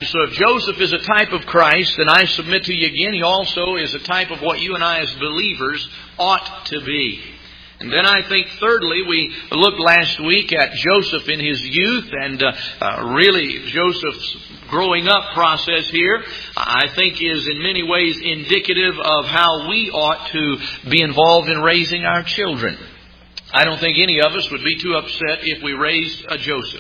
So if Joseph is a type of Christ, then I submit to you again, he also is a type of what you and I as believers ought to be. And then I think thirdly, we looked last week at Joseph in his youth and really Joseph's growing up process here, I think is in many ways indicative of how we ought to be involved in raising our children. I don't think any of us would be too upset if we raised a Joseph.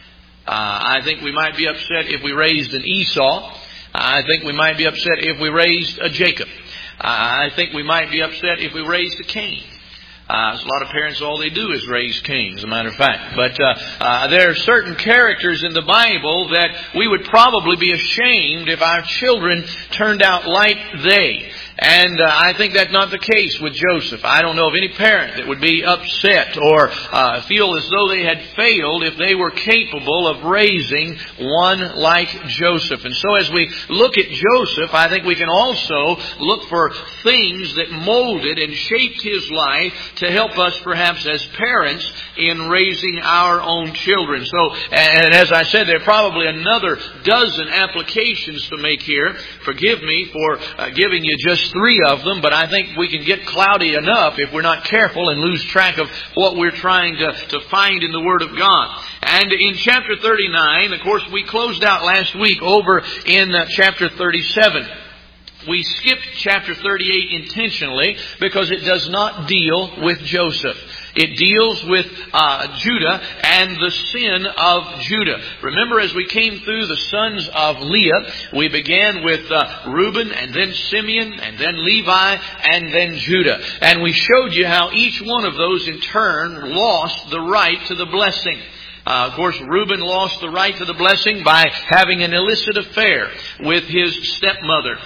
I think we might be upset if we raised an Esau. I think we might be upset if we raised a Jacob. I think we might be upset if we raised a Cain. A lot of parents, all they do is raise Cain, as a matter of fact. But there are certain characters in the Bible that we would probably be ashamed if our children turned out like they. And I think that's not the case with Joseph. I don't know of any parent that would be upset or feel as though they had failed if they were capable of raising one like Joseph. And so as we look at Joseph, I think we can also look for things that molded and shaped his life to help us perhaps as parents in raising our own children. So, and as I said, there are probably another dozen applications to make here. Forgive me for giving you just 3 of them, but I think we can get cloudy enough if we're not careful and lose track of what we're trying to find in the Word of God. And in chapter 39, of course, we closed out last week over in chapter 37. We skipped chapter 38 intentionally because it does not deal with Joseph. It deals with Judah and the sin of Judah. Remember, as we came through the sons of Leah, we began with Reuben and then Simeon and then Levi and then Judah. And we showed you how each one of those in turn lost the right to the blessing. Of course, Reuben lost the right to the blessing by having an illicit affair with his stepmother.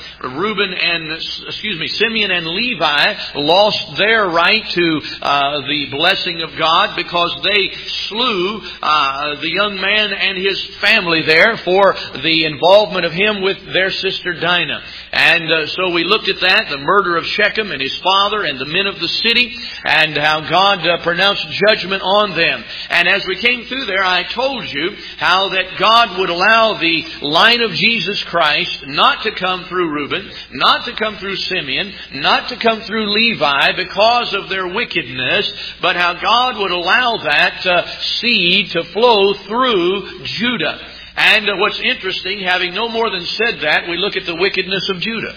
Simeon and Levi lost their right to the blessing of God because they slew the young man and his family there for the involvement of him with their sister Dinah. And so we looked at that, the murder of Shechem and his father and the men of the city, and how God pronounced judgment on them. And as we came through there, I told you how that God would allow the line of Jesus Christ not to come through Reuben, not to come through Simeon, not to come through Levi because of their wickedness, but how God would allow that seed to flow through Judah. And what's interesting, having no more than said that, we look at the wickedness of Judah.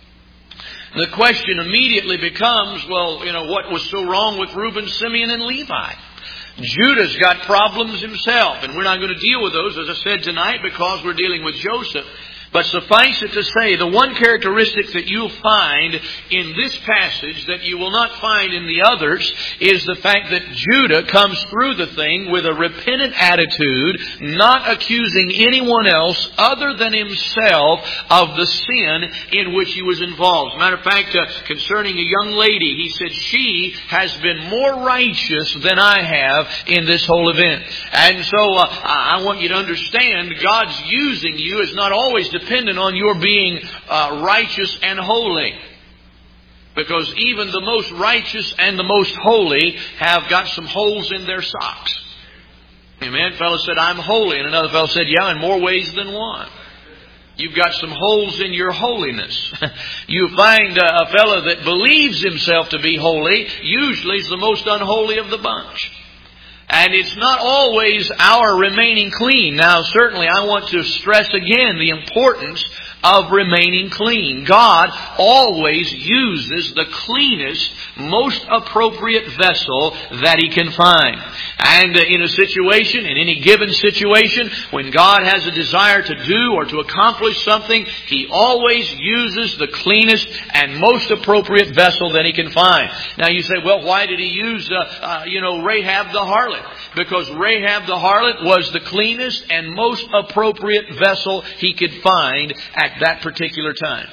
The question immediately becomes, what was so wrong with Reuben, Simeon, and Levi? Judah's got problems himself, and we're not going to deal with those, as I said tonight, because we're dealing with Joseph. But suffice it to say, the one characteristic that you'll find in this passage that you will not find in the others is the fact that Judah comes through the thing with a repentant attitude, not accusing anyone else other than himself of the sin in which he was involved. As a matter of fact, concerning a young lady, he said, she has been more righteous than I have in this whole event. And so I want you to understand, God's using you is not always dependent on your being righteous and holy. Because even the most righteous and the most holy have got some holes in their socks. Amen. A fellow said, I'm holy. And another fellow said, yeah, in more ways than one. You've got some holes in your holiness. You find a fellow that believes himself to be holy, usually is the most unholy of the bunch. And it's not always our remaining clean. Now, certainly I want to stress again the importance of remaining clean. God always uses the cleanest, most appropriate vessel that He can find. And in a situation, in any given situation, when God has a desire to do or to accomplish something, He always uses the cleanest and most appropriate vessel that He can find. Now you say, well, why did He use, Rahab the harlot? Because Rahab the harlot was the cleanest and most appropriate vessel He could find at that particular time.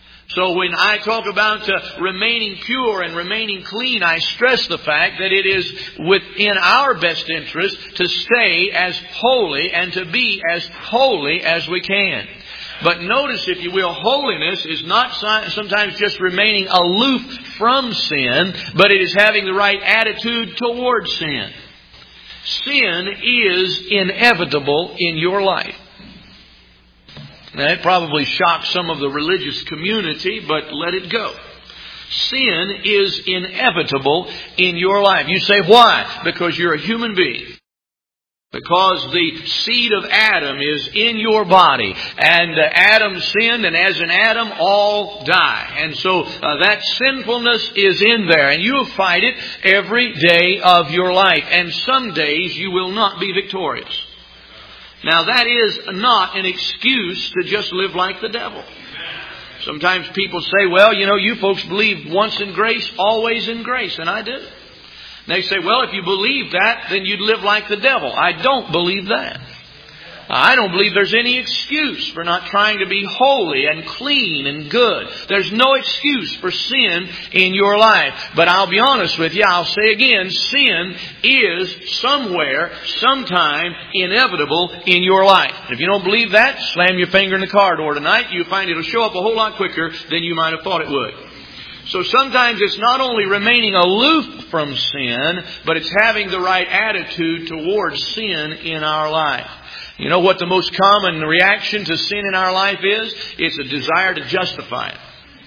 So when I talk about remaining pure and remaining clean, I stress the fact that it is within our best interest to stay as holy and to be as holy as we can. But notice, if you will, holiness is not sometimes just remaining aloof from sin, but it is having the right attitude towards sin. Sin is inevitable in your life. Now, it probably shocked some of the religious community, but let it go. Sin is inevitable in your life. You say, why? Because you're a human being. Because the seed of Adam is in your body. And Adam sinned, and as in Adam, all die. And so that sinfulness is in there. And you'll fight it every day of your life. And some days you will not be victorious. Now that is not an excuse to just live like the devil. Sometimes people say, well, you folks believe once in grace, always in grace. And I do. And they say, well, if you believe that, then you'd live like the devil. I don't believe that. I don't believe there's any excuse for not trying to be holy and clean and good. There's no excuse for sin in your life. But I'll be honest with you, I'll say again, sin is somewhere, sometime inevitable in your life. And if you don't believe that, slam your finger in the car door tonight. You'll find it'll show up a whole lot quicker than you might have thought it would. So sometimes it's not only remaining aloof from sin, but it's having the right attitude towards sin in our life. You know what the most common reaction to sin in our life is? It's a desire to justify it.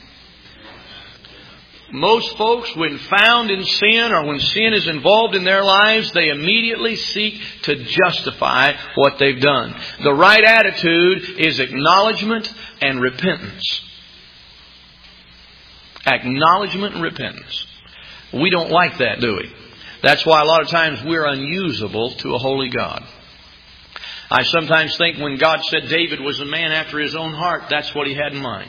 Most folks, when found in sin or when sin is involved in their lives, they immediately seek to justify what they've done. The right attitude is acknowledgement and repentance. Acknowledgement and repentance. We don't like that, do we? That's why a lot of times we're unusable to a holy God. I sometimes think when God said David was a man after his own heart, that's what he had in mind.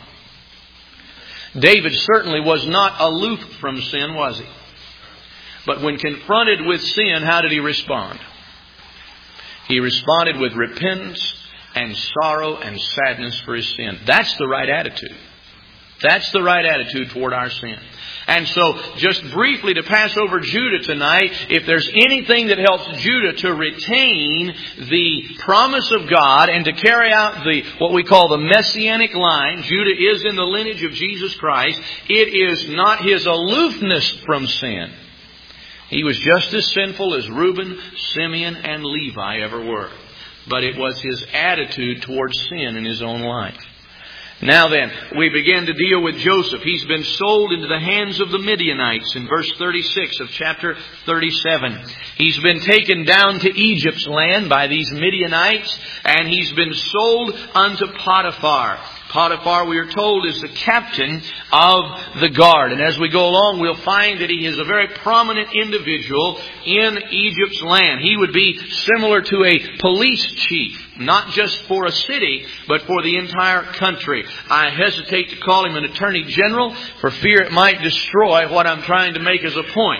David certainly was not aloof from sin, was he? But when confronted with sin, how did he respond? He responded with repentance and sorrow and sadness for his sin. That's the right attitude. That's the right attitude toward our sin. And so, just briefly to pass over Judah tonight, if there's anything that helps Judah to retain the promise of God and to carry out what we call the Messianic line, Judah is in the lineage of Jesus Christ, it is not his aloofness from sin. He was just as sinful as Reuben, Simeon, and Levi ever were. But it was his attitude towards sin in his own life. Now then, we begin to deal with Joseph. He's been sold into the hands of the Midianites in verse 36 of chapter 37. He's been taken down to Egypt's land by these Midianites, and he's been sold unto Potiphar. Potiphar, we are told, is the captain of the guard. And as we go along, we'll find that he is a very prominent individual in Egypt's land. He would be similar to a police chief, not just for a city, but for the entire country. I hesitate to call him an attorney general for fear it might destroy what I'm trying to make as a point.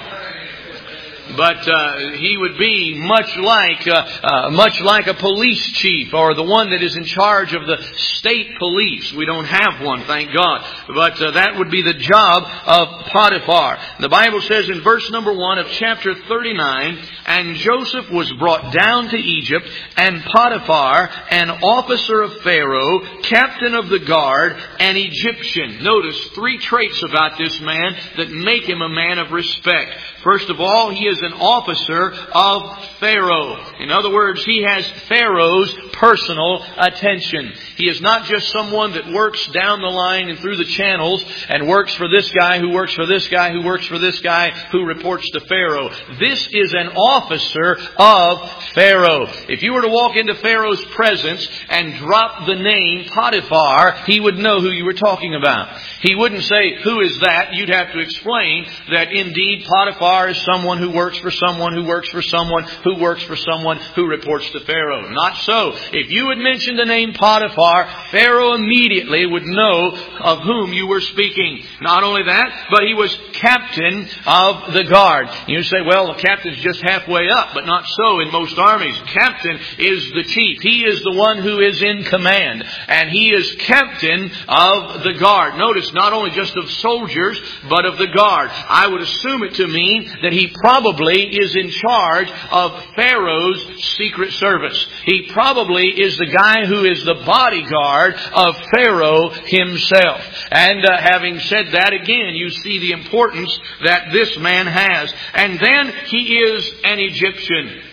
But he would be much like a police chief, or the one that is in charge of the state police. We don't have one, thank God. But that would be the job of Potiphar. The Bible says in verse number 1 of chapter 39, and Joseph was brought down to Egypt, and Potiphar, an officer of Pharaoh, captain of the guard, an Egyptian. Notice 3 traits about this man that make him a man of respect. First of all, he is an officer of Pharaoh. In other words, he has Pharaoh's personal attention. He is not just someone that works down the line and through the channels and works for this guy who works for this guy who works for this guy who reports to Pharaoh. This is an officer of Pharaoh. If you were to walk into Pharaoh's presence and drop the name Potiphar, he would know who you were talking about. He wouldn't say, who is that? You'd have to explain that indeed Potiphar is someone who works for someone who works for someone who works for someone who reports to Pharaoh. Not so. If you would mention the name Potiphar, Pharaoh immediately would know of whom you were speaking. Not only that, but he was captain of the guard. You say, well, the captain's just halfway up, but not so in most armies. Captain is the chief. He is the one who is in command. And he is captain of the guard. Notice, not only just of soldiers, but of the guard. I would assume it to mean that he probably is in charge of Pharaoh's secret service. He probably is the guy who is the bodyguard of Pharaoh himself. And having said that, again, you see the importance that this man has. And then he is an Egyptian.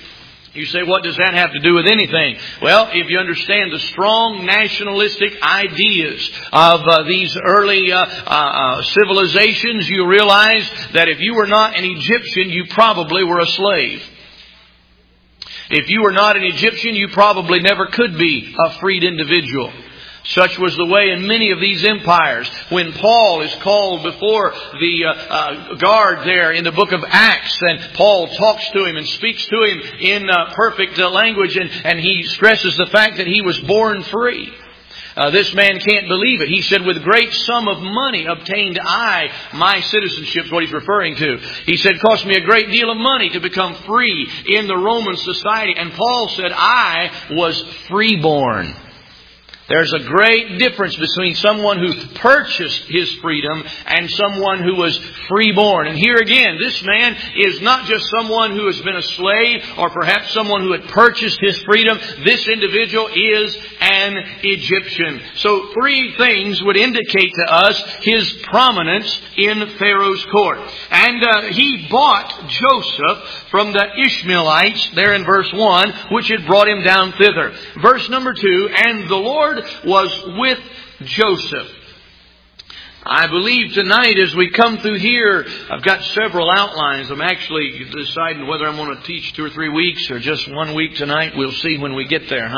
You say, what does that have to do with anything? Well, if you understand the strong nationalistic ideas of these early civilizations, you realize that if you were not an Egyptian, you probably were a slave. If you were not an Egyptian, you probably never could be a freed individual. Such was the way in many of these empires. When Paul is called before the guard there in the book of Acts, and Paul talks to him and speaks to him in perfect language, and he stresses the fact that he was born free. This man can't believe it. He said, with great sum of money obtained I my citizenship, is what he's referring to. He said, it cost me a great deal of money to become free in the Roman society. And Paul said, I was freeborn. There's a great difference between someone who purchased his freedom and someone who was freeborn. And here again, this man is not just someone who has been a slave or perhaps someone who had purchased his freedom. This individual is an Egyptian. So 3 things would indicate to us his prominence in Pharaoh's court. And he bought Joseph from the Ishmaelites there in verse 1, which had brought him down thither. Verse number 2, and the Lord was with Joseph. I believe tonight as we come through here, I've got several outlines. I'm actually deciding whether I'm going to teach 2 or 3 weeks or just 1 week tonight. We'll see when we get there,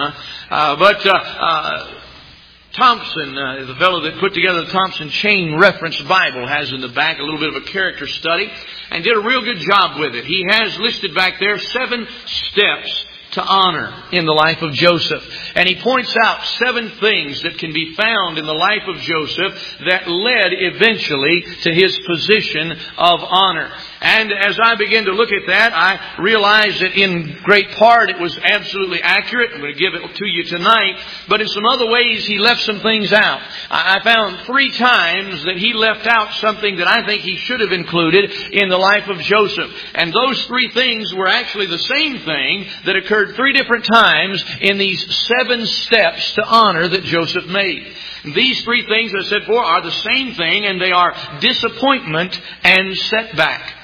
Thompson, the fellow that put together the Thompson Chain Reference Bible, has in the back a little bit of a character study and did a real good job with it. He has listed back there 7 steps to honor in the life of Joseph. And he points out 7 things that can be found in the life of Joseph that led eventually to his position of honor. And as I begin to look at that, I realize that in great part it was absolutely accurate. I'm going to give it to you tonight. But in some other ways he left some things out. I found 3 times that he left out something that I think he should have included in the life of Joseph. And those 3 things were actually the same thing that occurred 3 different times in these 7 steps to honor that Joseph made. These 3 things, as I said before, are the same thing, and they are disappointment and setback.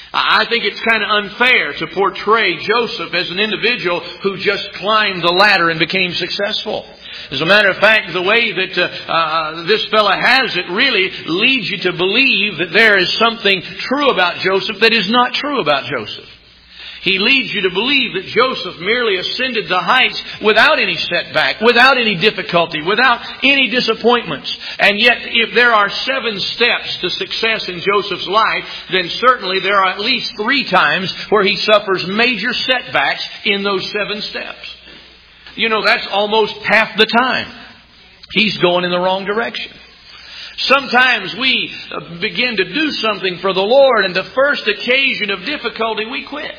I think it's kind of unfair to portray Joseph as an individual who just climbed the ladder and became successful. As a matter of fact, the way that this fella has it really leads you to believe that there is something true about Joseph that is not true about Joseph. He leads you to believe that Joseph merely ascended the heights without any setback, without any difficulty, without any disappointments. And yet, if there are 7 steps to success in Joseph's life, then certainly there are at least 3 times where he suffers major setbacks in those 7 steps. You know, that's almost half the time. He's going in the wrong direction. Sometimes we begin to do something for the Lord, and the first occasion of difficulty, we quit.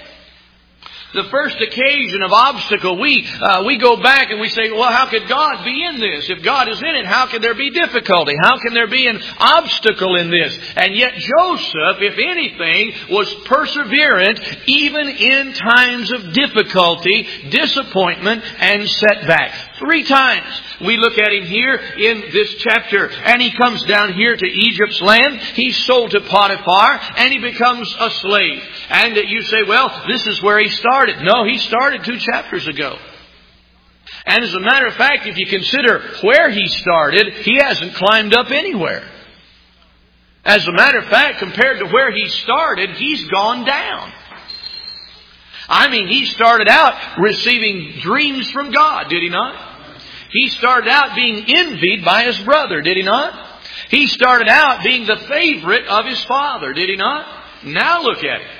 The first occasion of obstacle, we go back and we say, well, how could God be in this? If God is in it, how can there be difficulty? How can there be an obstacle in this? And yet Joseph, if anything, was perseverant even in times of difficulty, disappointment, and setback. 3 times we look at him here in this chapter, and he comes down here to Egypt's land. He's sold to Potiphar, and he becomes a slave. And you say, well, this is where he started. No, he started 2 chapters ago. And as a matter of fact, if you consider where he started, he hasn't climbed up anywhere. As a matter of fact, compared to where he started, he's gone down. I mean, he started out receiving dreams from God, did he not? He started out being envied by his brother, did he not? He started out being the favorite of his father, did he not? Now look at it.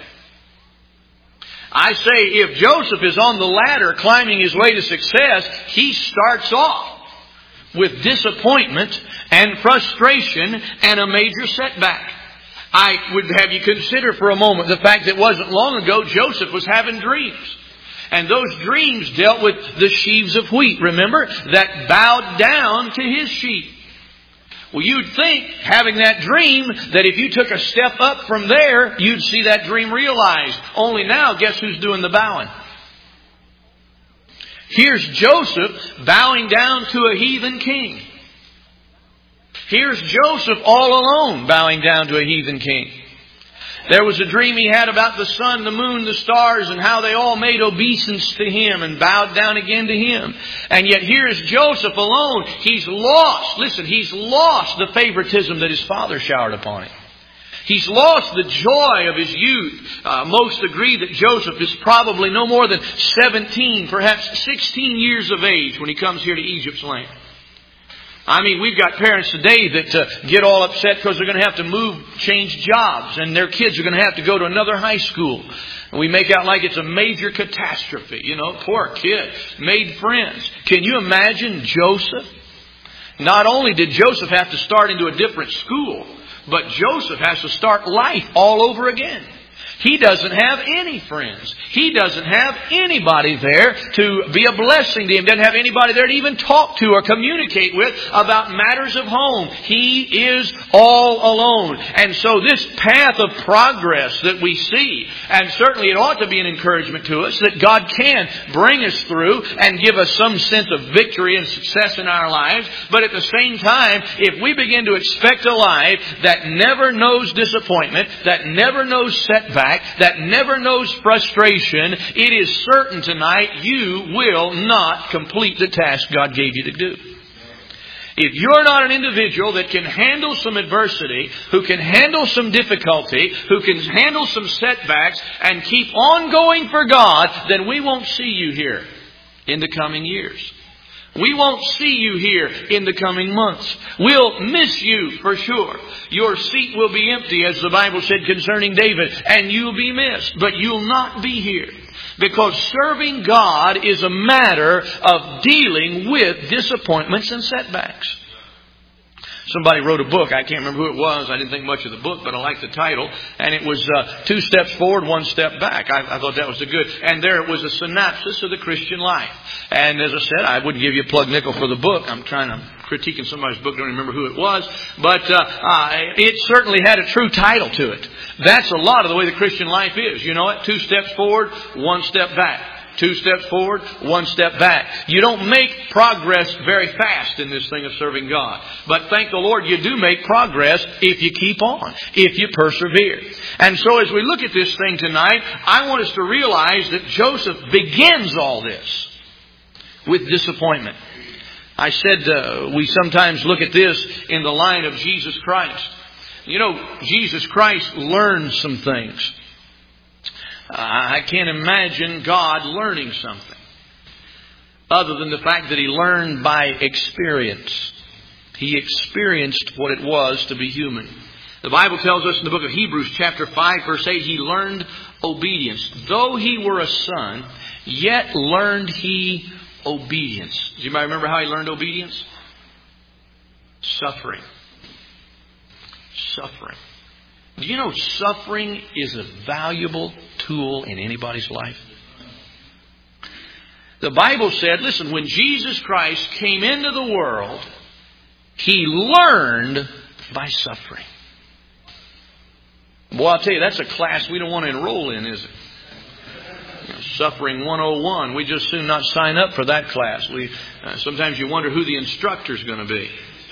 I say if Joseph is on the ladder climbing his way to success, he starts off with disappointment and frustration and a major setback. I would have you consider for a moment the fact that it wasn't long ago Joseph was having dreams. And those dreams dealt with the sheaves of wheat, remember, that bowed down to his sheep. Well, you'd think, having that dream, that if you took a step up from there, you'd see that dream realized. Only now, guess who's doing the bowing? Here's Joseph bowing down to a heathen king. Here's Joseph all alone bowing down to a heathen king. There was a dream he had about the sun, the moon, the stars, and how they all made obeisance to him and bowed down again to him. And yet here is Joseph alone. He's lost. Listen, he's lost the favoritism that his father showered upon him. He's lost the joy of his youth. Most agree that Joseph is probably no more than 17, perhaps 16 years of age when he comes here to Egypt's land. I mean, we've got parents today that get all upset because they're going to have to change jobs, and their kids are going to have to go to another high school. And we make out like it's a major catastrophe. You know, poor kid, made friends. Can you imagine Joseph? Not only did Joseph have to start into a different school, but Joseph has to start life all over again. He doesn't have any friends. He doesn't have anybody there to be a blessing to him. Doesn't have anybody there to even talk to or communicate with about matters of home. He is all alone. And so this path of progress that we see, and certainly it ought to be an encouragement to us that God can bring us through and give us some sense of victory and success in our lives. But at the same time, if we begin to expect a life that never knows disappointment, that never knows setback, that never knows frustration, it is certain tonight you will not complete the task God gave you to do. If you're not an individual that can handle some adversity, who can handle some difficulty, who can handle some setbacks and keep on going for God, then we won't see you here in the coming years. We won't see you here in the coming months. We'll miss you for sure. Your seat will be empty, as the Bible said concerning David, and you'll be missed. But you'll not be here. Because serving God is a matter of dealing with disappointments and setbacks. Somebody wrote a book. I can't remember who it was. I didn't think much of the book, but I liked the title. And it was 2 steps forward, 1 step back. I thought that was a good. And there it was a synopsis of the Christian life. And as I said, I wouldn't give you a plug nickel for the book. I'm critiquing somebody's book. I don't remember who it was. But it certainly had a true title to it. That's a lot of the way the Christian life is. You know what? 2 steps forward, 1 step back. 2 steps forward, 1 step back. You don't make progress very fast in this thing of serving God. But thank the Lord you do make progress if you keep on, if you persevere. And so as we look at this thing tonight, I want us to realize that Joseph begins all this with disappointment. I said we sometimes look at this in the line of Jesus Christ. You know, Jesus Christ learned some things. I can't imagine God learning something other than the fact that He learned by experience. He experienced what it was to be human. The Bible tells us in the book of Hebrews chapter 5 verse 8, He learned obedience. Though He were a son, yet learned He obedience. Do you remember how He learned obedience? Suffering. Suffering. Do you know suffering is a valuable tool in anybody's life? The Bible said, listen, when Jesus Christ came into the world, He learned by suffering. Boy, I'll tell you, that's a class we don't want to enroll in, is it? Suffering 101. We just soon not sign up for that class. Sometimes you wonder who the instructor's going to be.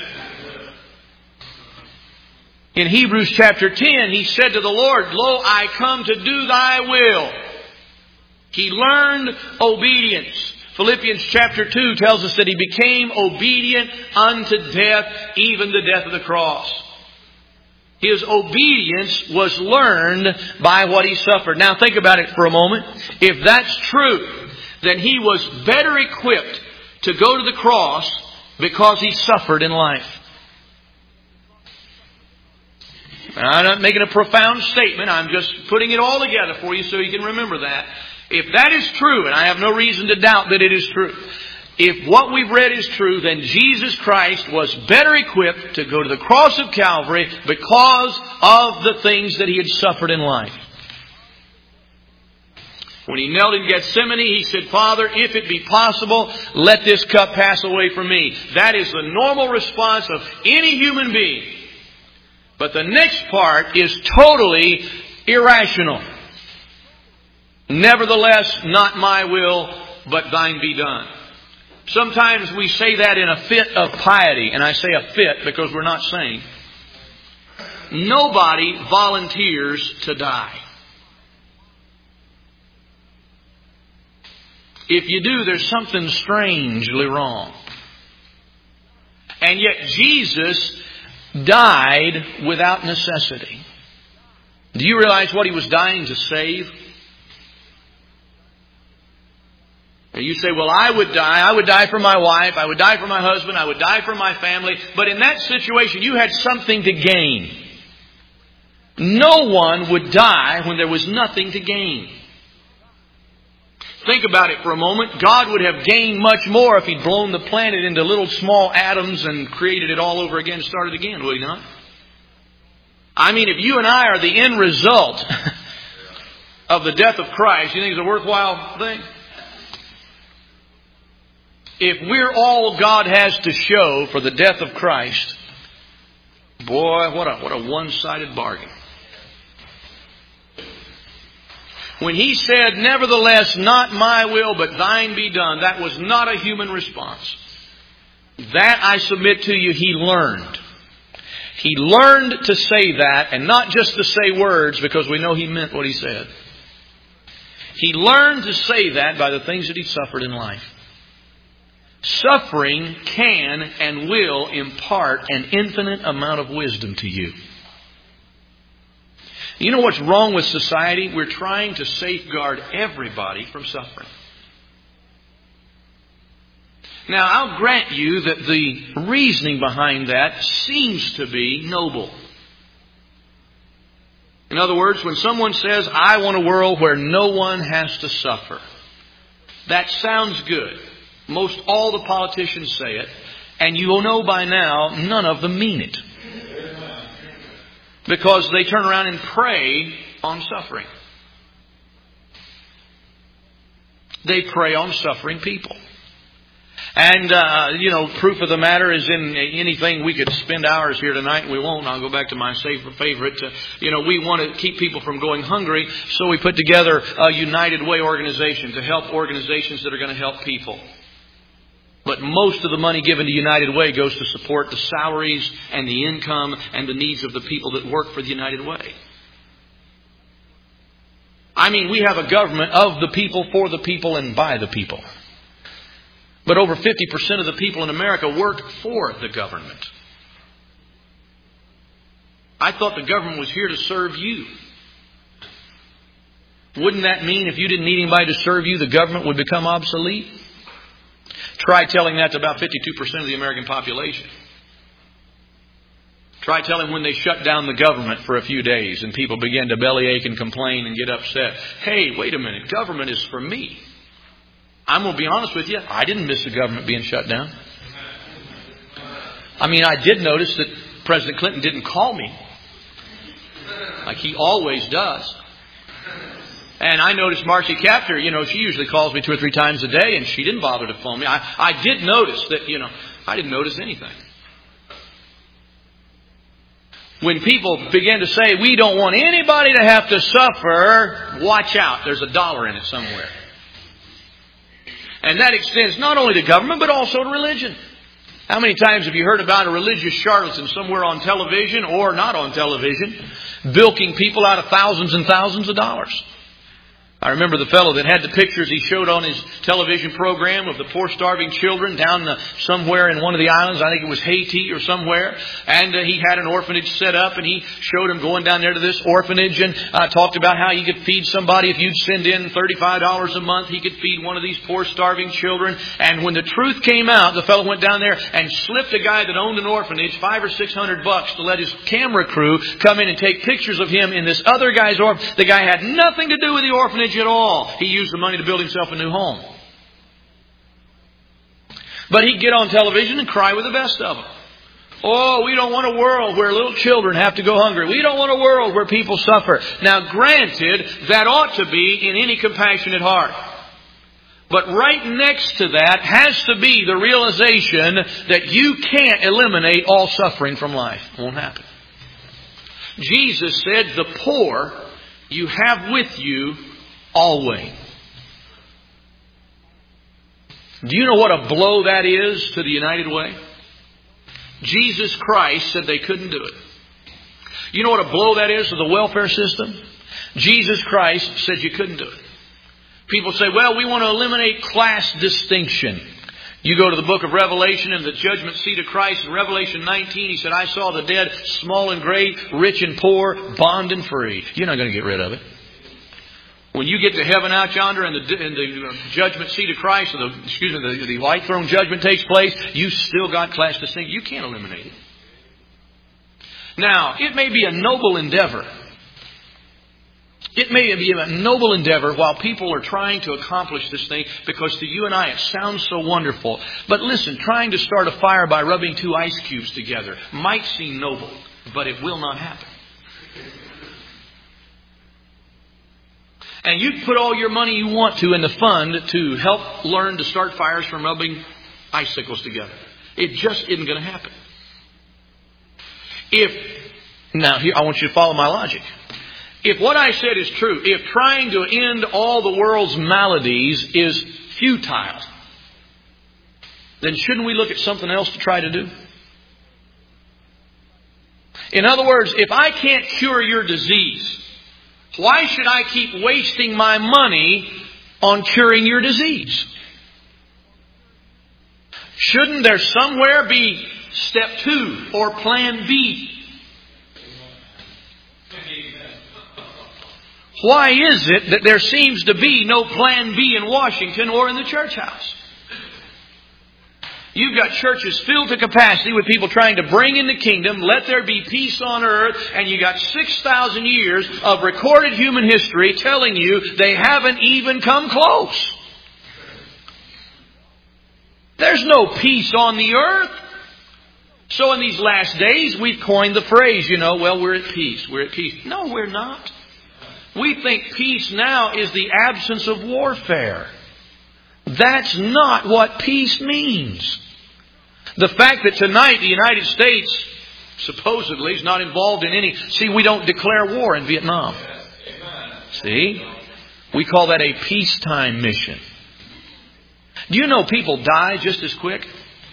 In Hebrews chapter 10, he said to the Lord, "Lo, I come to do thy will." He learned obedience. Philippians chapter 2 tells us that he became obedient unto death, even the death of the cross. His obedience was learned by what he suffered. Now think about it for a moment. If that's true, then he was better equipped to go to the cross because he suffered in life. I'm not making a profound statement. I'm just putting it all together for you so you can remember that. If that is true, and I have no reason to doubt that it is true, if what we've read is true, then Jesus Christ was better equipped to go to the cross of Calvary because of the things that He had suffered in life. When He knelt in Gethsemane, He said, "Father, if it be possible, let this cup pass away from me." That is the normal response of any human being. But the next part is totally irrational. "Nevertheless, not my will, but thine be done." Sometimes we say that in a fit of piety. And I say a fit because we're not saying. nobody volunteers to die. If you do, there's something strangely wrong. And yet Jesus died without necessity. Do you realize what He was dying to save? And you say, well, I would die. I would die for my wife. I would die for my husband. I would die for my family. But in that situation, you had something to gain. No one would die when there was nothing to gain. Think about it for a moment. God would have gained much more if He'd blown the planet into little small atoms and created it all over again and started again, would He not? I mean, if you and I are the end result of the death of Christ, you think it's a worthwhile thing? If we're all God has to show for the death of Christ, boy, what a one-sided bargain. When He said, nevertheless, not my will, but thine be done, that was not a human response. That, I submit to you, He learned. He learned to say that, and not just to say words, because we know He meant what He said. He learned to say that by the things that He suffered in life. Suffering can and will impart an infinite amount of wisdom to you. You know what's wrong with society? We're trying to safeguard everybody from suffering. Now, I'll grant you that the reasoning behind that seems to be noble. In other words, when someone says, I want a world where no one has to suffer, that sounds good. Most all the politicians say it, and you will know by now none of them mean it. Because they turn around and prey on suffering. They prey on suffering people. And, proof of the matter is in anything. We could spend hours here tonight, and we won't. I'll go back to my favorite. We want to keep people from going hungry, so we put together a United Way organization to help organizations that are going to help people. But most of the money given to United Way goes to support the salaries and the income and the needs of the people that work for the United Way. I mean, we have a government of the people, for the people, and by the people. But over 50% of the people in America work for the government. I thought the government was here to serve you. Wouldn't that mean if you didn't need anybody to serve you, the government would become obsolete? Try telling that to about 52% of the American population. Try telling when they shut down the government for a few days and people begin to bellyache and complain and get upset. Hey, wait a minute. Government is for me. I'm going to be honest with you. I didn't miss the government being shut down. I mean, I did notice that President Clinton didn't call me like he always does. And I noticed Marcy Kaptur, she usually calls me 2 or 3 times a day, and she didn't bother to phone me. I did notice that, I didn't notice anything. When people begin to say, we don't want anybody to have to suffer, watch out. There's $1 in it somewhere. And that extends not only to government, but also to religion. How many times have you heard about a religious charlatan somewhere on television or not on television, bilking people out of thousands and thousands of dollars? I remember the fellow that had the pictures he showed on his television program of the poor starving children down somewhere in one of the islands. I think it was Haiti or somewhere. And he had an orphanage set up, and he showed him going down there to this orphanage and talked about how you could feed somebody. If you'd send in $35 a month, he could feed one of these poor starving children. And when the truth came out, the fellow went down there and slipped a guy that owned an orphanage $500 or $600 to let his camera crew come in and take pictures of him in this other guy's orphanage. The guy had nothing to do with the orphanage at all. He used the money to build himself a new home. But he'd get on television and cry with the best of them. Oh, we don't want a world where little children have to go hungry. We don't want a world where people suffer. Now, granted, that ought to be in any compassionate heart. But right next to that has to be the realization that you can't eliminate all suffering from life. It won't happen. Jesus said, the poor you have with you always. Do you know what a blow that is to the United Way? Jesus Christ said they couldn't do it. You know what a blow that is to the welfare system? Jesus Christ said you couldn't do it. People say, well, we want to eliminate class distinction. You go to the book of Revelation and the judgment seat of Christ. In Revelation 19, He said, I saw the dead, small and great, rich and poor, bond and free. You're not going to get rid of it. When you get to heaven out yonder and the judgment seat of Christ, or the white throne judgment takes place, you still got class distinction. You can't eliminate it. Now, it may be a noble endeavor. It may be a noble endeavor while people are trying to accomplish this thing, because to you and I it sounds so wonderful. But listen, trying to start a fire by rubbing 2 ice cubes together might seem noble, but it will not happen. And you can put all your money you want to in the fund to help learn to start fires from rubbing icicles together. It just isn't going to happen. Now here, I want you to follow my logic. If what I said is true, if trying to end all the world's maladies is futile, then shouldn't we look at something else to try to do? In other words, if I can't cure your disease, why should I keep wasting my money on curing your disease? Shouldn't there somewhere be step 2 or plan B? Why is it that there seems to be no plan B in Washington or in the church house? You've got churches filled to capacity with people trying to bring in the kingdom, let there be peace on earth, and you got 6,000 years of recorded human history telling you they haven't even come close. There's no peace on the earth. So in these last days, we've coined the phrase, well, we're at peace. We're at peace. No, we're not. We think peace now is the absence of warfare. That's not what peace means. The fact that tonight the United States supposedly is not involved in any... See, we don't declare war in Vietnam. See? We call that a peacetime mission. Do you know people die just as quick?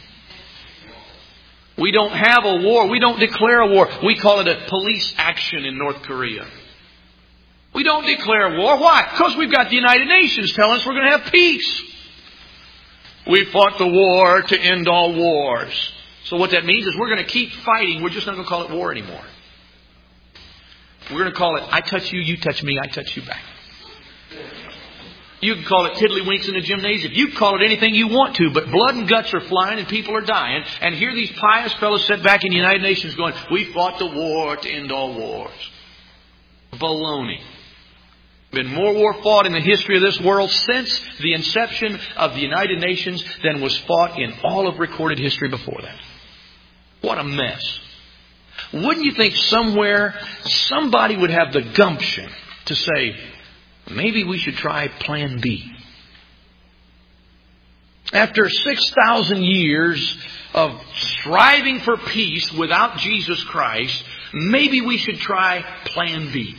We don't have a war. We don't declare a war. We call it a police action in North Korea. We don't declare war. Why? Because we've got the United Nations telling us we're going to have peace. We fought the war to end all wars. So what that means is we're going to keep fighting. We're just not going to call it war anymore. We're going to call it, I touch you, you touch me, I touch you back. You can call it tiddlywinks in the gymnasium. You can call it anything you want to, but blood and guts are flying and people are dying. And here these pious fellows sit back in the United Nations going, we fought the war to end all wars. Baloney. Been more war fought in the history of this world since the inception of the United Nations than was fought in all of recorded history before that. What a mess. Wouldn't you think somewhere somebody would have the gumption to say, maybe we should try plan B? After 6,000 years of striving for peace without Jesus Christ, maybe we should try plan B.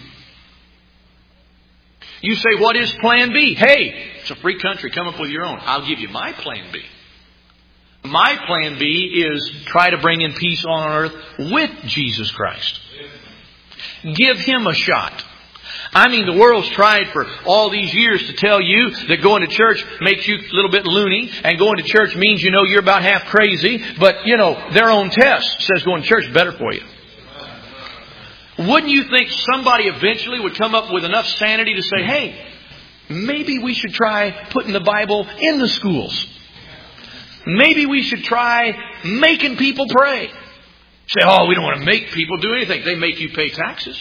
You say, what is plan B? Hey, it's a free country. Come up with your own. I'll give you my plan B. My plan B is try to bring in peace on earth with Jesus Christ. Give Him a shot. I mean, the world's tried for all these years to tell you that going to church makes you a little bit loony, and going to church means you're about half crazy. But, their own test says going to church is better for you. Wouldn't you think somebody eventually would come up with enough sanity to say, hey, maybe we should try putting the Bible in the schools. Maybe we should try making people pray. Say, oh, we don't want to make people do anything. They make you pay taxes.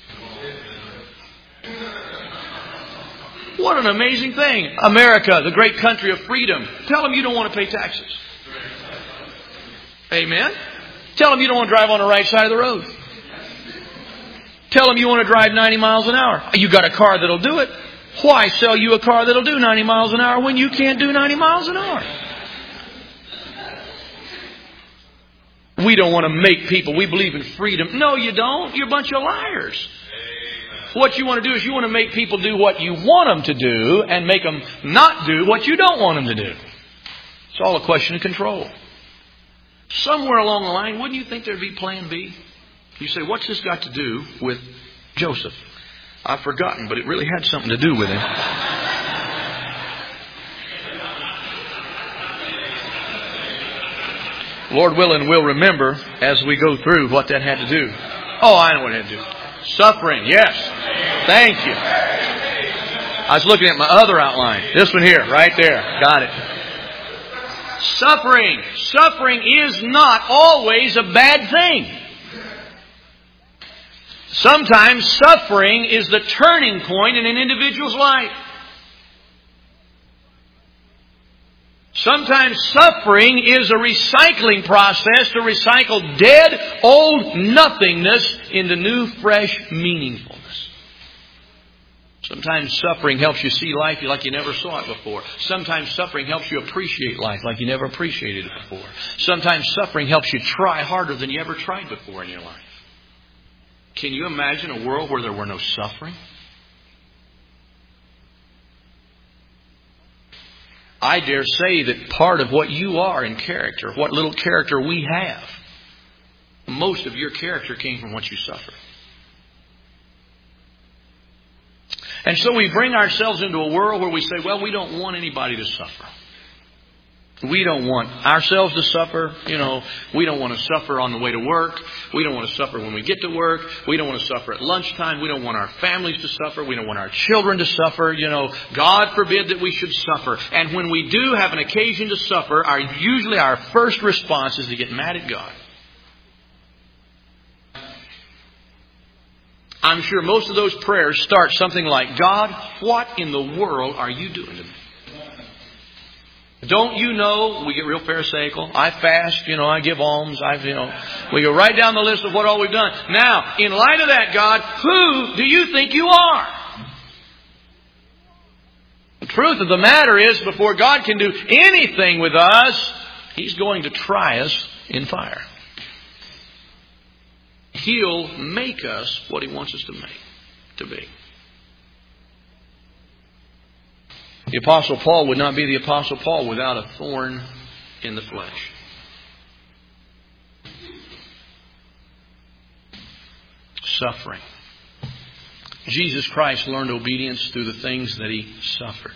What an amazing thing. America, the great country of freedom. Tell them you don't want to pay taxes. Amen. Tell them you don't want to drive on the right side of the road. Tell them you want to drive 90 miles an hour. You got a car that'll do it. Why sell you a car that'll do 90 miles an hour when you can't do 90 miles an hour? We don't want to make people. We believe in freedom. No, you don't. You're a bunch of liars. What you want to do is you want to make people do what you want them to do and make them not do what you don't want them to do. It's all a question of control. Somewhere along the line, wouldn't you think there'd be plan B? You say, what's this got to do with Joseph? I've forgotten, but it really had something to do with him. Lord willing, we'll remember as we go through what that had to do. Oh, I know what it had to do. Suffering, yes. Thank you. I was looking at my other outline. This one here, right there. Got it. Suffering. Suffering is not always a bad thing. Sometimes suffering is the turning point in an individual's life. Sometimes suffering is a recycling process to recycle dead, old nothingness into new, fresh meaningfulness. Sometimes suffering helps you see life like you never saw it before. Sometimes suffering helps you appreciate life like you never appreciated it before. Sometimes suffering helps you try harder than you ever tried before in your life. Can you imagine a world where there were no suffering? I dare say that part of what you are in character, what little character we have, most of your character came from what you suffered. And so we bring ourselves into a world where we say, well, we don't want anybody to suffer. We don't want ourselves to suffer. We don't want to suffer on the way to work. We don't want to suffer when we get to work. We don't want to suffer at lunchtime. We don't want our families to suffer. We don't want our children to suffer. God forbid that we should suffer. And when we do have an occasion to suffer, usually our first response is to get mad at God. I'm sure most of those prayers start something like, God, what in the world are you doing to me? Don't you know, we get real pharisaical. I fast, I give alms, we go right down the list of what all we've done. Now, in light of that, God, who do you think you are? The truth of the matter is, before God can do anything with us, He's going to try us in fire. He'll make us what He wants us to be. The Apostle Paul would not be the Apostle Paul without a thorn in the flesh. Suffering. Jesus Christ learned obedience through the things that He suffered.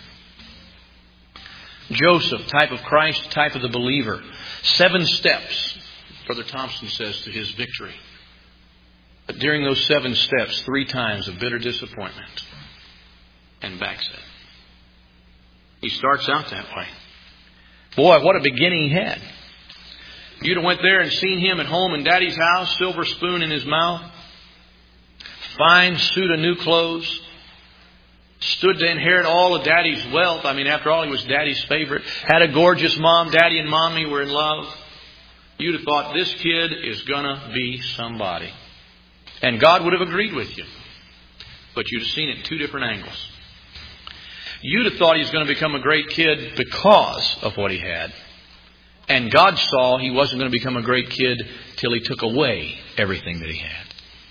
Joseph, type of Christ, type of the believer. 7 steps, Brother Thompson says, to his victory. But during those 7 steps, 3 times of bitter disappointment and backslid. He starts out that way. Boy, what a beginning he had. You'd have went there and seen him at home in Daddy's house, silver spoon in his mouth, fine suit of new clothes, stood to inherit all of Daddy's wealth. After all, he was Daddy's favorite. Had a gorgeous mom. Daddy and Mommy were in love. You'd have thought, this kid is going to be somebody. And God would have agreed with you. But you'd have seen it in 2 different angles. You'd have thought he was going to become a great kid because of what he had. And God saw he wasn't going to become a great kid till He took away everything that he had.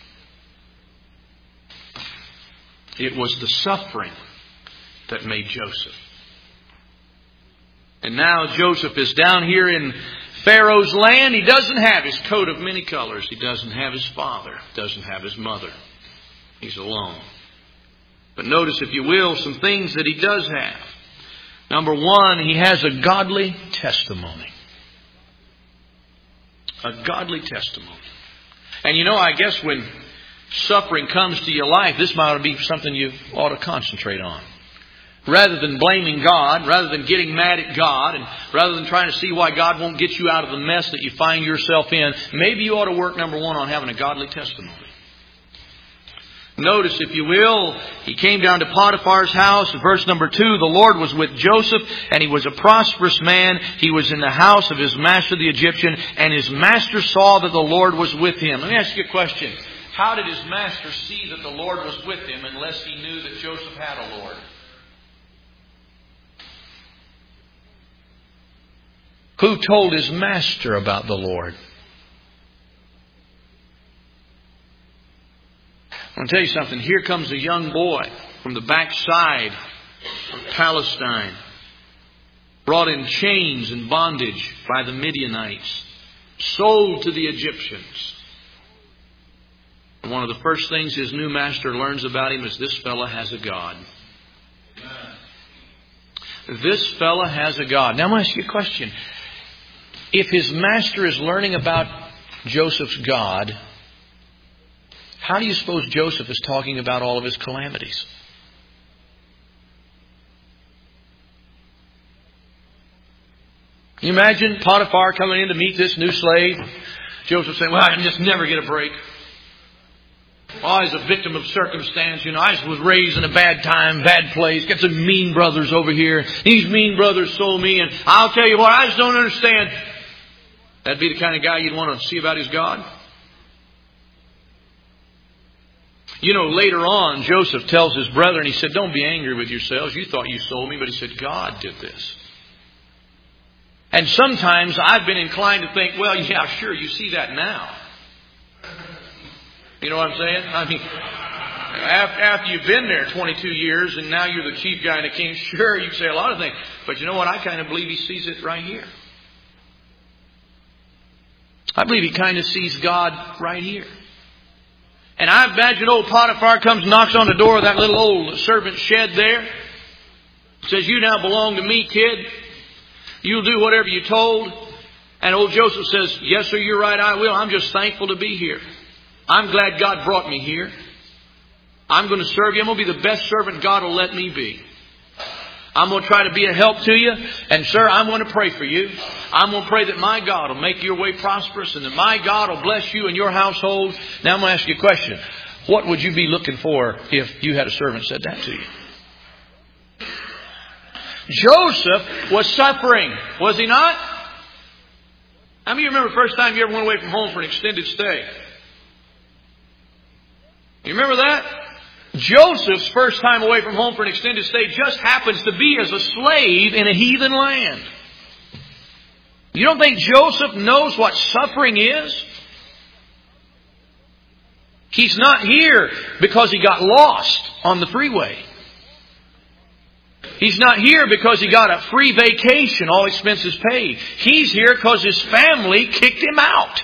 It was the suffering that made Joseph. And now Joseph is down here in Pharaoh's land. He doesn't have his coat of many colors. He doesn't have his father. Doesn't have his mother. He's alone. But notice, if you will, some things that he does have. Number 1, he has a godly testimony. A godly testimony. And I guess when suffering comes to your life, this might be something you ought to concentrate on. Rather than blaming God, rather than getting mad at God, and rather than trying to see why God won't get you out of the mess that you find yourself in, maybe you ought to work, number 1, on having a godly testimony. Notice, if you will, he came down to Potiphar's house. Verse number 2, the Lord was with Joseph, and he was a prosperous man. He was in the house of his master the Egyptian, and his master saw that the Lord was with him. Let me ask you a question. How did his master see that the Lord was with him unless he knew that Joseph had a Lord? Who told his master about the Lord? I want to tell you something. Here comes a young boy from the backside of Palestine, brought in chains and bondage by the Midianites, sold to the Egyptians. And one of the first things his new master learns about him is this fella has a God. This fella has a God. Now I'm going to ask you a question. If his master is learning about Joseph's God, how do you suppose Joseph is talking about all of his calamities? Can you imagine Potiphar coming in to meet this new slave? Joseph saying, well, I can just never get a break. Oh, he's a victim of circumstance. I was raised in a bad time, bad place. Got some mean brothers over here. These mean brothers sold me. And I'll tell you what, I just don't understand. That'd be the kind of guy you'd want to see about his God. Later on, Joseph tells his brethren, he said, don't be angry with yourselves. You thought you sold me, but he said, God did this. And sometimes I've been inclined to think, well, yeah, sure, you see that now. You know what I'm saying? I mean, after you've been there 22 years and now you're the chief guy in the king, sure, you can say a lot of things. But you know what? I kind of believe he sees it right here. I believe he kind of sees God right here. And I imagine old Potiphar comes and knocks on the door of that little old servant shed there. Says, you now belong to me, kid. You'll do whatever you're told. And old Joseph says, yes, sir, you're right, I will. I'm just thankful to be here. I'm glad God brought me here. I'm going to serve you. I'm going to be the best servant God will let me be. I'm going to try to be a help to you. And sir, I'm going to pray for you. I'm going to pray that my God will make your way prosperous and that my God will bless you and your household. Now I'm going to ask you a question. What would you be looking for if you had a servant said that to you? Joseph was suffering, was he not? How many of you remember the first time you ever went away from home for an extended stay? You remember that? Joseph's first time away from home for an extended stay just happens to be as a slave in a heathen land. You don't think Joseph knows what suffering is? He's not here because he got lost on the freeway. He's not here because he got a free vacation, all expenses paid. He's here because his family kicked him out.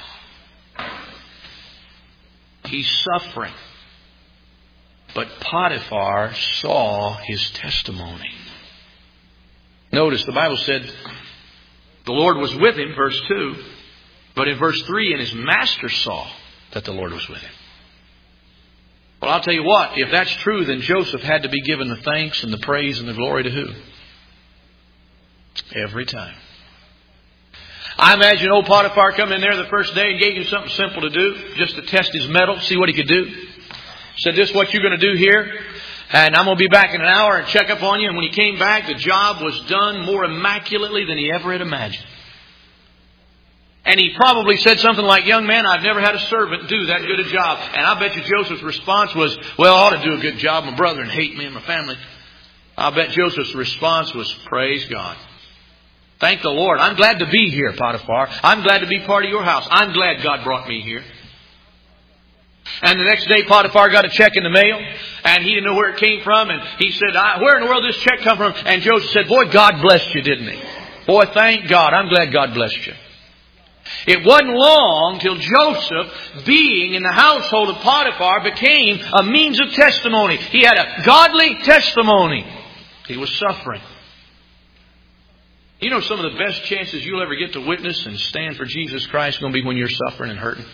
He's suffering. But Potiphar saw his testimony. Notice the Bible said the Lord was with him, verse 2. But in verse 3, and his master saw that the Lord was with him. Well, I'll tell you what, if that's true, then Joseph had to be given the thanks and the praise and the glory to who? Every time. I imagine old Potiphar come in there the first day and gave him something simple to do, just to test his mettle, see what he could do. Said, this is what you're going to do here, and I'm going to be back in an hour and check up on you. And when he came back, the job was done more immaculately than he ever had imagined. And he probably said something like, young man, I've never had a servant do that good a job. And I bet you Joseph's response was, well, I ought to do a good job. My brother and hate me and my family. I bet Joseph's response was, praise God. Thank the Lord. I'm glad to be here, Potiphar. I'm glad to be part of your house. I'm glad God brought me here. And the next day, Potiphar got a check in the mail, and he didn't know where it came from. And he said, where in the world did this check come from? And Joseph said, boy, God blessed you, didn't he? Boy, thank God. I'm glad God blessed you. It wasn't long till Joseph, being in the household of Potiphar, became a means of testimony. He had a godly testimony. He was suffering. You know, some of the best chances you'll ever get to witness and stand for Jesus Christ is going to be when you're suffering and hurting.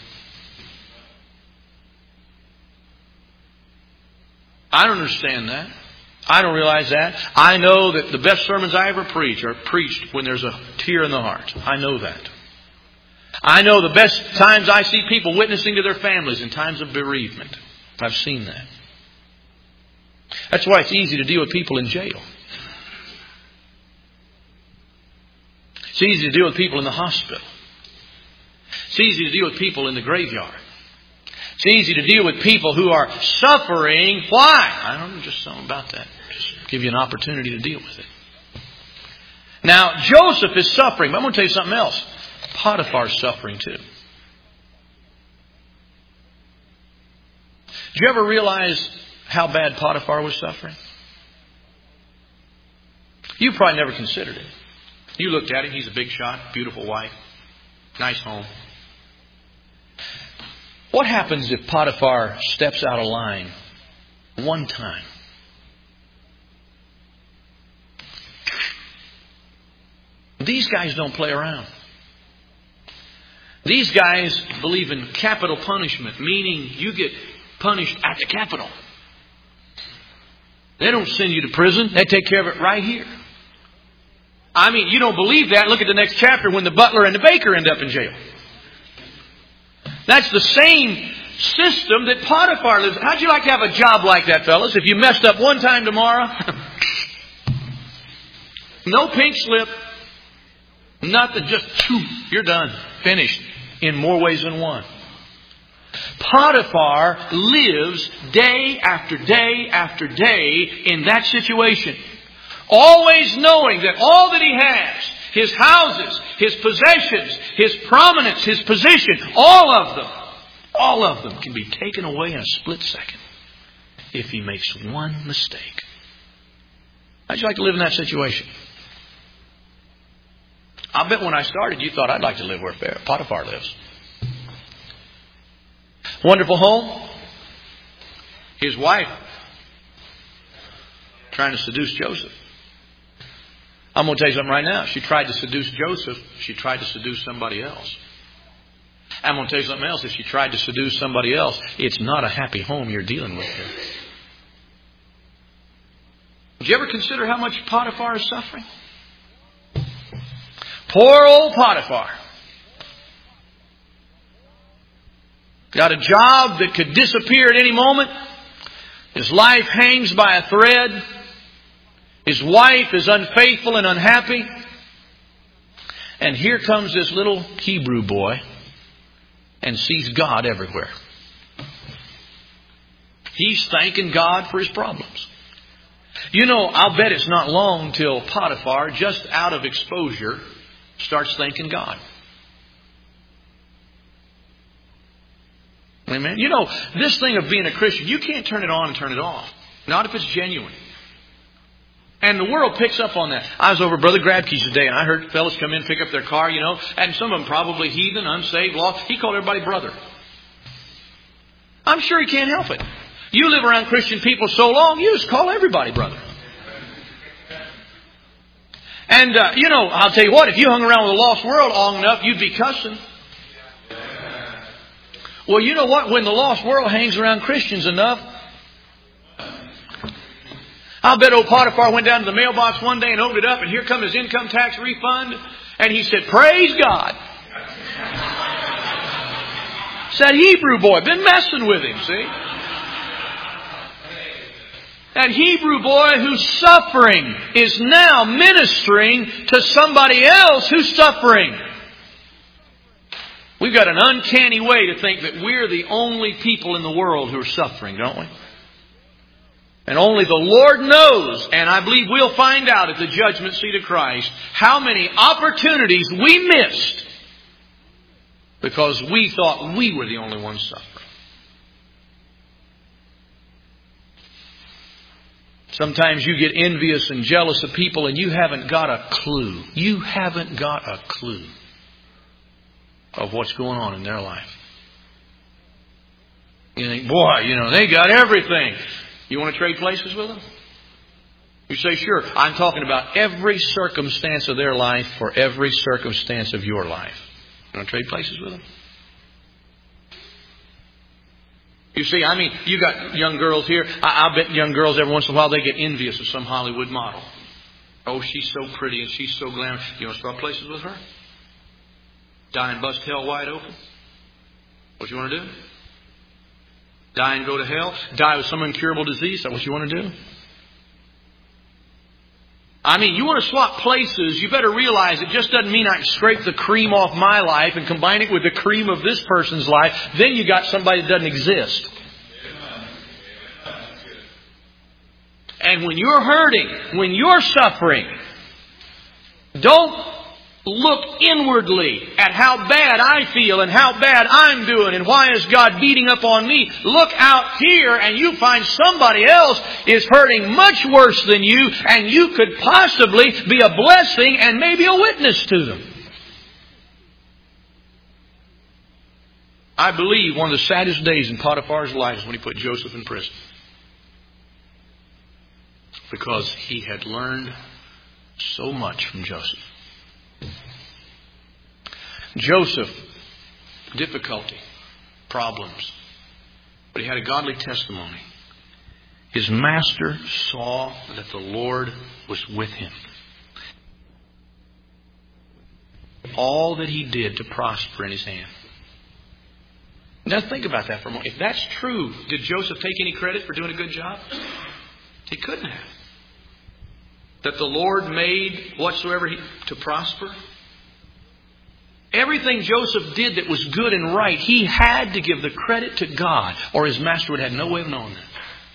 I don't understand that. I don't realize that. I know that the best sermons I ever preach are preached when there's a tear in the heart. I know that. I know the best times I see people witnessing to their families in times of bereavement. I've seen that. That's why it's easy to deal with people in jail. It's easy to deal with people in the hospital. It's easy to deal with people in the graveyard. It's easy to deal with people who are suffering. Why? I don't know, just something about that. Just give you an opportunity to deal with it. Now, Joseph is suffering, but I'm going to tell you something else. Potiphar's suffering too. Did you ever realize how bad Potiphar was suffering? You probably never considered it. You looked at him, he's a big shot, beautiful wife, nice home. What happens if Potiphar steps out of line one time? These guys don't play around. These guys believe in capital punishment, meaning you get punished at the capital. They don't send you to prison. They take care of it right here. I mean, you don't believe that. Look at the next chapter when the butler and the baker end up in jail. That's the same system that Potiphar lives. How'd you like to have a job like that, fellas? If you messed up one time tomorrow, no pink slip, nothing, just you're done, finished, in more ways than one. Potiphar lives day after day after day in that situation. Always knowing that all that he has, his houses, his possessions, his prominence, his position, all of them can be taken away in a split second if he makes one mistake. How'd you like to live in that situation? I bet when I started, you thought I'd like to live where Potiphar lives. Wonderful home. His wife trying to seduce Joseph. I'm going to tell you something right now. She tried to seduce Joseph. She tried to seduce somebody else. I'm going to tell you something else. If she tried to seduce somebody else, it's not a happy home you're dealing with here. Did you ever consider how much Potiphar is suffering? Poor old Potiphar. Got a job that could disappear at any moment. His life hangs by a thread. His wife is unfaithful and unhappy. And here comes this little Hebrew boy and sees God everywhere. He's thanking God for his problems. You know, I'll bet it's not long till Potiphar, just out of exposure, starts thanking God. Amen. You know, this thing of being a Christian, you can't turn it on and turn it off. Not if it's genuine. And the world picks up on that. I was over at Brother Grabke's today, and I heard fellas come in, pick up their car, you know, and some of them probably heathen, unsaved, lost. He called everybody brother. I'm sure he can't help it. You live around Christian people so long, you just call everybody brother. And, you know, I'll tell you what, if you hung around with a lost world long enough, you'd be cussing. Well, you know what? When the lost world hangs around Christians enough, I'll bet old Potiphar went down to the mailbox one day and opened it up, and here come his income tax refund. And he said, "Praise God." It's that Hebrew boy. Been messing with him, see? That Hebrew boy who's suffering is now ministering to somebody else who's suffering. We've got an uncanny way to think that we're the only people in the world who are suffering, don't we? And only the Lord knows, and I believe we'll find out at the judgment seat of Christ, how many opportunities we missed because we thought we were the only ones suffering. Sometimes you get envious and jealous of people and you haven't got a clue. You haven't got a clue of what's going on in their life. You think, boy, you know, they got everything. You want to trade places with them? You say, sure. I'm talking about every circumstance of their life for every circumstance of your life. You want to trade places with them? You see, I mean, you got young girls here. I bet young girls every once in a while they get envious of some Hollywood model. Oh, she's so pretty and she's so glamorous. You want to swap places with her? Die and bust hell wide open? What you want to do? Die and go to hell? Die with some incurable disease? Is that what you want to do? I mean, you want to swap places, you better realize it just doesn't mean I can scrape the cream off my life and combine it with the cream of this person's life. Then you got somebody that doesn't exist. And when you're hurting, when you're suffering, don't look inwardly at how bad I feel and how bad I'm doing and why is God beating up on me. Look out here and you find somebody else is hurting much worse than you, and you could possibly be a blessing and maybe a witness to them. I believe one of the saddest days in Potiphar's life is when he put Joseph in prison. Because he had learned so much from Joseph. Joseph, difficulty, problems. But he had a godly testimony. His master saw that the Lord was with him. All that he did to prosper in his hand. Now think about that for a moment. If that's true, did Joseph take any credit for doing a good job? He couldn't have. That the Lord made whatsoever to prosper. Everything Joseph did that was good and right, he had to give the credit to God, or his master would have no way of knowing that.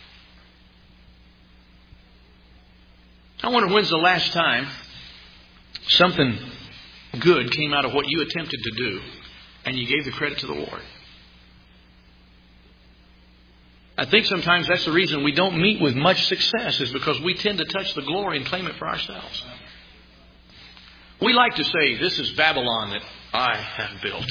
I wonder when's the last time something good came out of what you attempted to do and you gave the credit to the Lord. I think sometimes that's the reason we don't meet with much success, is because we tend to touch the glory and claim it for ourselves. We like to say, this is Babylon that I have built.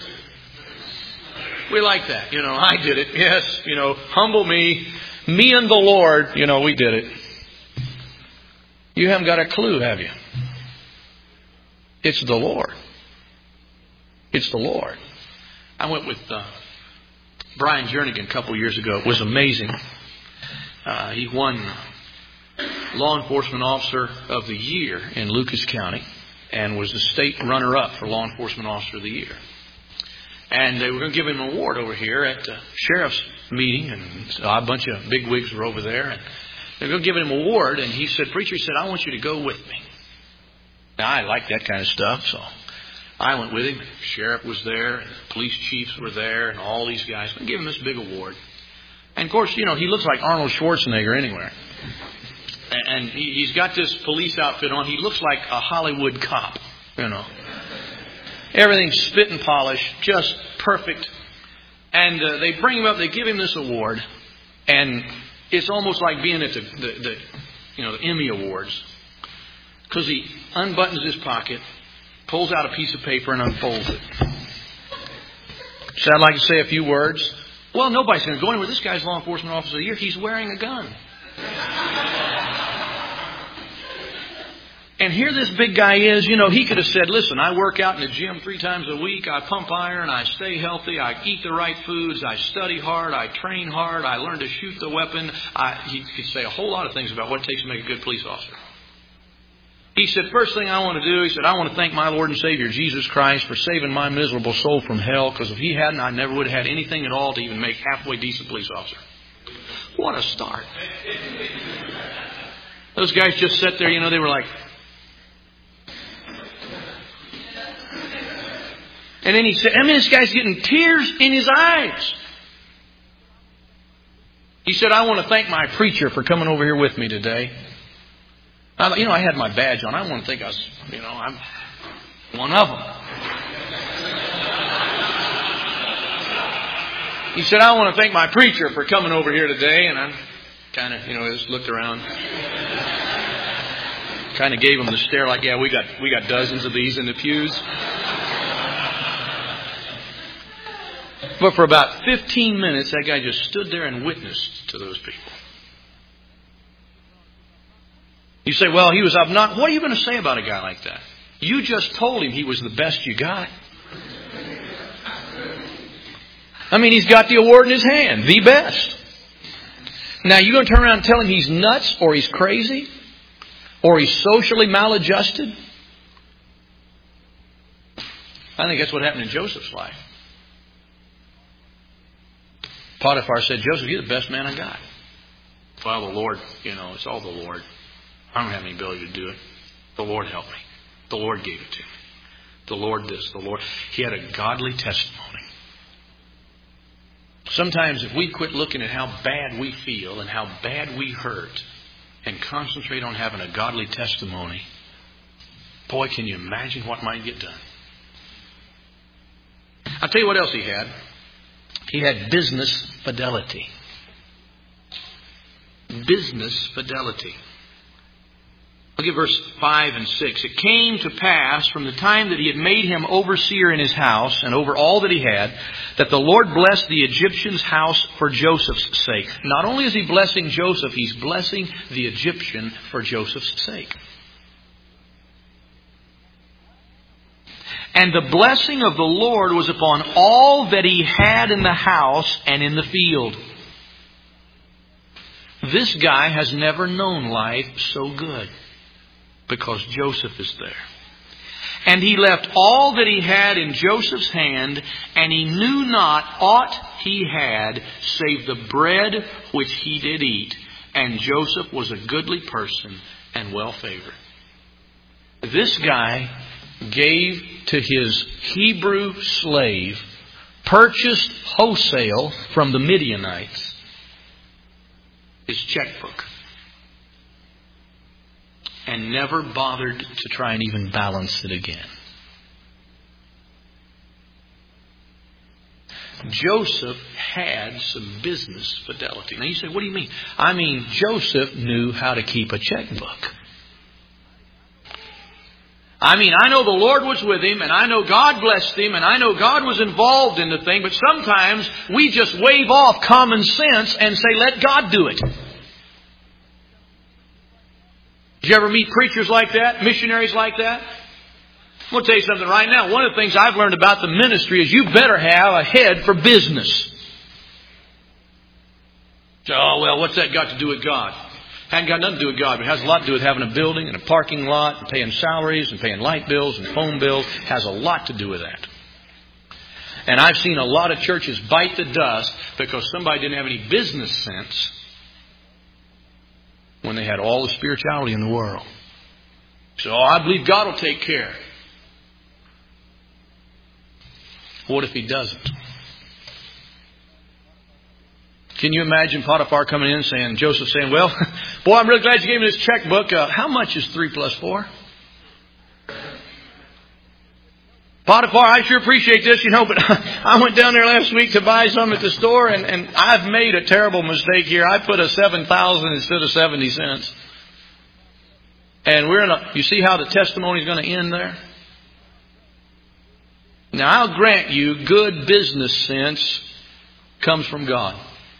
We like that. I did it. Yes, humble me. Me and the Lord, we did it. You haven't got a clue, have you? It's the Lord. It's the Lord. I went with Brian Jernigan a couple years ago. It was amazing. He won Law Enforcement Officer of the Year in Lucas County and was the state runner-up for Law Enforcement Officer of the Year. And they were going to give him an award over here at the sheriff's meeting, and a bunch of bigwigs were over there. And they were going to give him an award, and he said, "Preacher," he said, "I want you to go with me." Now, I like that kind of stuff, so I went with him. The sheriff was there, and the police chiefs were there, and all these guys. We give him this big award. And, of course, he looks like Arnold Schwarzenegger anywhere. And he's got this police outfit on. He looks like a Hollywood cop, Everything's spit and polish, just perfect. And they bring him up, they give him this award, and it's almost like being at the Emmy Awards. Because he unbuttons his pocket, pulls out a piece of paper and unfolds it. So I'd like to say a few words. Well, nobody's going to go anywhere. This guy's Law Enforcement Officer of the Year. He's wearing a gun. And here this big guy is, he could have said, "Listen, I work out in the gym 3 times a week. I pump iron. I stay healthy. I eat the right foods. I study hard. I train hard. I learn to shoot the weapon." He could say a whole lot of things about what it takes to make a good police officer. He said, "First thing I want to do," he said, "I want to thank my Lord and Savior Jesus Christ for saving my miserable soul from hell, because if He hadn't, I never would have had anything at all to even make halfway decent police officer." What a start. Those guys just sat there, they were like... And then he said, this guy's getting tears in his eyes. He said, "I want to thank my preacher for coming over here with me today. I had my badge on. I want to think I was, I'm one of them." He said, "I want to thank my preacher for coming over here today." And I kind of, just looked around. Kind of gave him the stare like, "Yeah, we got dozens of these in the pews." But for about 15 minutes, that guy just stood there and witnessed to those people. You say, "Well, he was obnoxious." What are you going to say about a guy like that? You just told him he was the best you got. He's got the award in his hand, the best. Now, you going to turn around and tell him he's nuts, or he's crazy, or he's socially maladjusted? I think that's what happened in Joseph's life. Potiphar said, "Joseph, you're the best man I got." "Well, the Lord, it's all the Lord. I don't have any ability to do it. The Lord helped me. The Lord gave it to me. The Lord this, the Lord." He had a godly testimony. Sometimes if we quit looking at how bad we feel and how bad we hurt and concentrate on having a godly testimony, boy, can you imagine what might get done. I'll tell you what else he had. He had business fidelity. Business fidelity. Look at verse 5 and 6. It came to pass from the time that he had made him overseer in his house and over all that he had, that the Lord blessed the Egyptian's house for Joseph's sake. Not only is he blessing Joseph, he's blessing the Egyptian for Joseph's sake. And the blessing of the Lord was upon all that he had in the house and in the field. This guy has never known life so good, because Joseph is there. And he left all that he had in Joseph's hand, and he knew not aught he had, save the bread which he did eat. And Joseph was a goodly person and well favored. This guy gave to his Hebrew slave, purchased wholesale from the Midianites, his checkbook, and never bothered to try and even balance it again. Joseph had some business fidelity. Now you say, what do you mean? I mean, Joseph knew how to keep a checkbook. I mean, I know the Lord was with him, and I know God blessed him, and I know God was involved in the thing, but sometimes we just wave off common sense and say, let God do it. Did you ever meet preachers like that? Missionaries like that? I'm going to tell you something right now. One of the things I've learned about the ministry is you better have a head for business. So, oh, well, what's that got to do with God? Hasn't got nothing to do with God, but it has a lot to do with having a building and a parking lot and paying salaries and paying light bills and phone bills. It has a lot to do with that. And I've seen a lot of churches bite the dust because somebody didn't have any business sense when they had all the spirituality in the world. So, I believe God will take care. What if He doesn't? Can you imagine Potiphar coming in saying, Joseph saying, well, boy, I'm really glad you gave me this checkbook. How much is 3 plus 4? Potiphar, I sure appreciate this, but I went down there last week to buy some at the store, and I've made a terrible mistake here. I put a 7,000 instead of 70 cents. And you see how the testimony is going to end there? Now, I'll grant you, good business sense comes from God.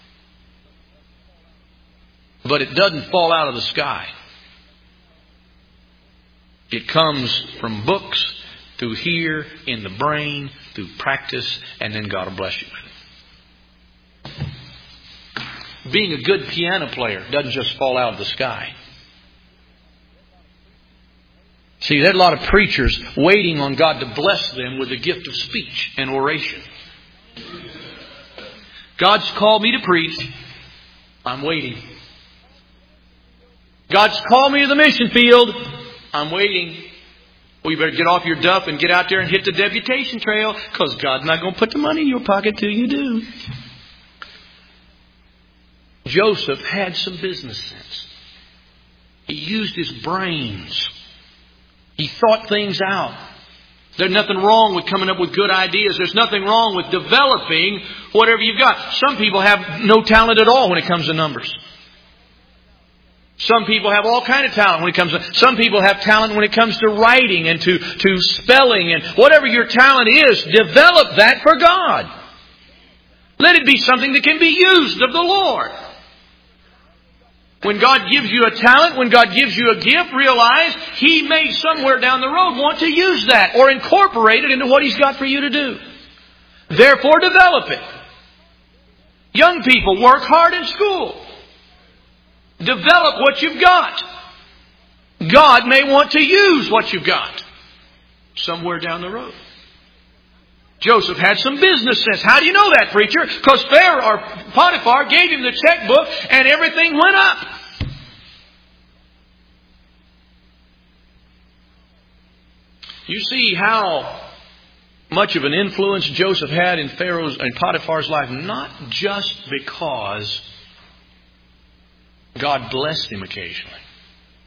But it doesn't fall out of the sky. It comes from books, through here, in the brain, through practice, and then God will bless you with it. Being a good piano player doesn't just fall out of the sky. See, there's a lot of preachers waiting on God to bless them with the gift of speech and oration. God's called me to preach. I'm waiting. God's called me to the mission field. I'm waiting. Well, you better get off your duff and get out there and hit the deputation trail, because God's not going to put the money in your pocket till you do. Joseph had some business sense. He used his brains. He thought things out. There's nothing wrong with coming up with good ideas. There's nothing wrong with developing whatever you've got. Some people have no talent at all when it comes to numbers. Some people have all kind of talent when it comes to... Some people have talent when it comes to writing and to spelling. And whatever your talent is, develop that for God. Let it be something that can be used of the Lord. When God gives you a talent, when God gives you a gift, realize He may somewhere down the road want to use that or incorporate it into what He's got for you to do. Therefore, develop it. Young people, work hard in school. Develop what you've got. God may want to use what you've got somewhere down the road. Joseph had some business sense. How do you know that, preacher? Because Potiphar gave him the checkbook and everything went up. You see how much of an influence Joseph had in Pharaoh's and Potiphar's life, not just because God blessed him occasionally,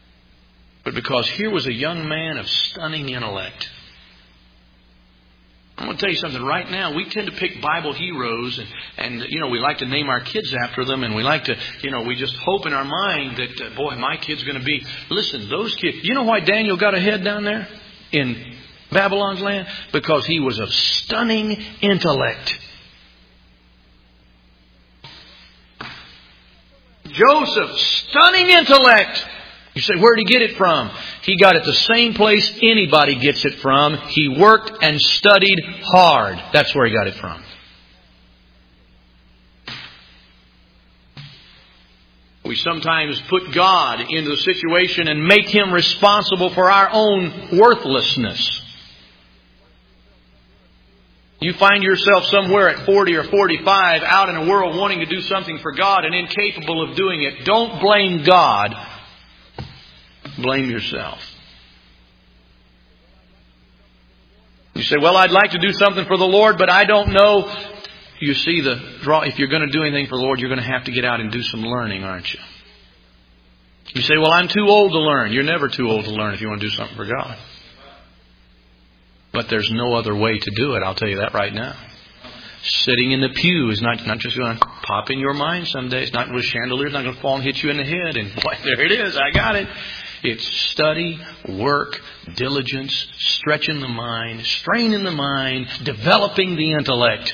but because here was a young man of stunning intellect. I'm going to tell you something right now. We tend to pick Bible heroes and we like to name our kids after them, and we like to, we just hope in our mind that, boy, my kid's going to be. Listen, those kids, you know why Daniel got ahead down there in Babylon's land? Because he was of stunning intellect. Joseph, stunning intellect. You say, where did he get it from? He got it the same place anybody gets it from. He worked and studied hard. That's where he got it from. We sometimes put God into the situation and make Him responsible for our own worthlessness. You find yourself somewhere at 40 or 45 out in a world wanting to do something for God and incapable of doing it. Don't blame God. Blame yourself. You say, well, I'd like to do something for the Lord, but I don't know. You see the draw. If you're going to do anything for the Lord, you're going to have to get out and do some learning, aren't you? You say, well, I'm too old to learn. You're never too old to learn if you want to do something for God. But there's no other way to do it. I'll tell you that right now. Sitting in the pew is not just going to pop in your mind someday. It's not with chandelier. It's not going to fall and hit you in the head. And boy, there it is. I got it. It's study, work, diligence, stretching the mind, straining the mind, developing the intellect.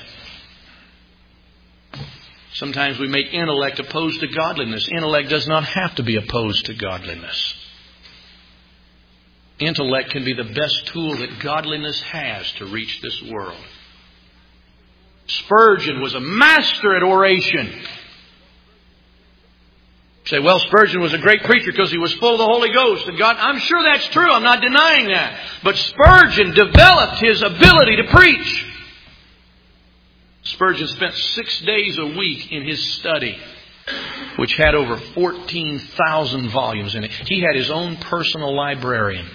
Sometimes we make intellect opposed to godliness. Intellect does not have to be opposed to godliness. Intellect can be the best tool that godliness has to reach this world. Spurgeon was a master at oration. You say, well, Spurgeon was a great preacher because he was full of the Holy Ghost and God. I'm sure that's true. I'm not denying that. But Spurgeon developed his ability to preach. Spurgeon spent 6 days a week in his study, which had over 14,000 volumes in it. He had his own personal librarian.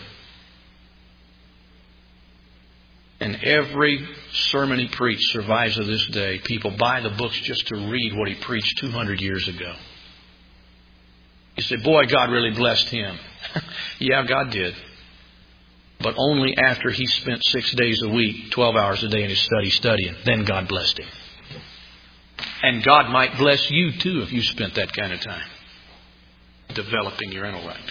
And every sermon he preached survives to this day. People buy the books just to read what he preached 200 years ago. You say, boy, God really blessed him. Yeah, God did. But only after he spent 6 days a week, 12 hours a day in his studying. Then God blessed him. And God might bless you too if you spent that kind of time developing your intellect.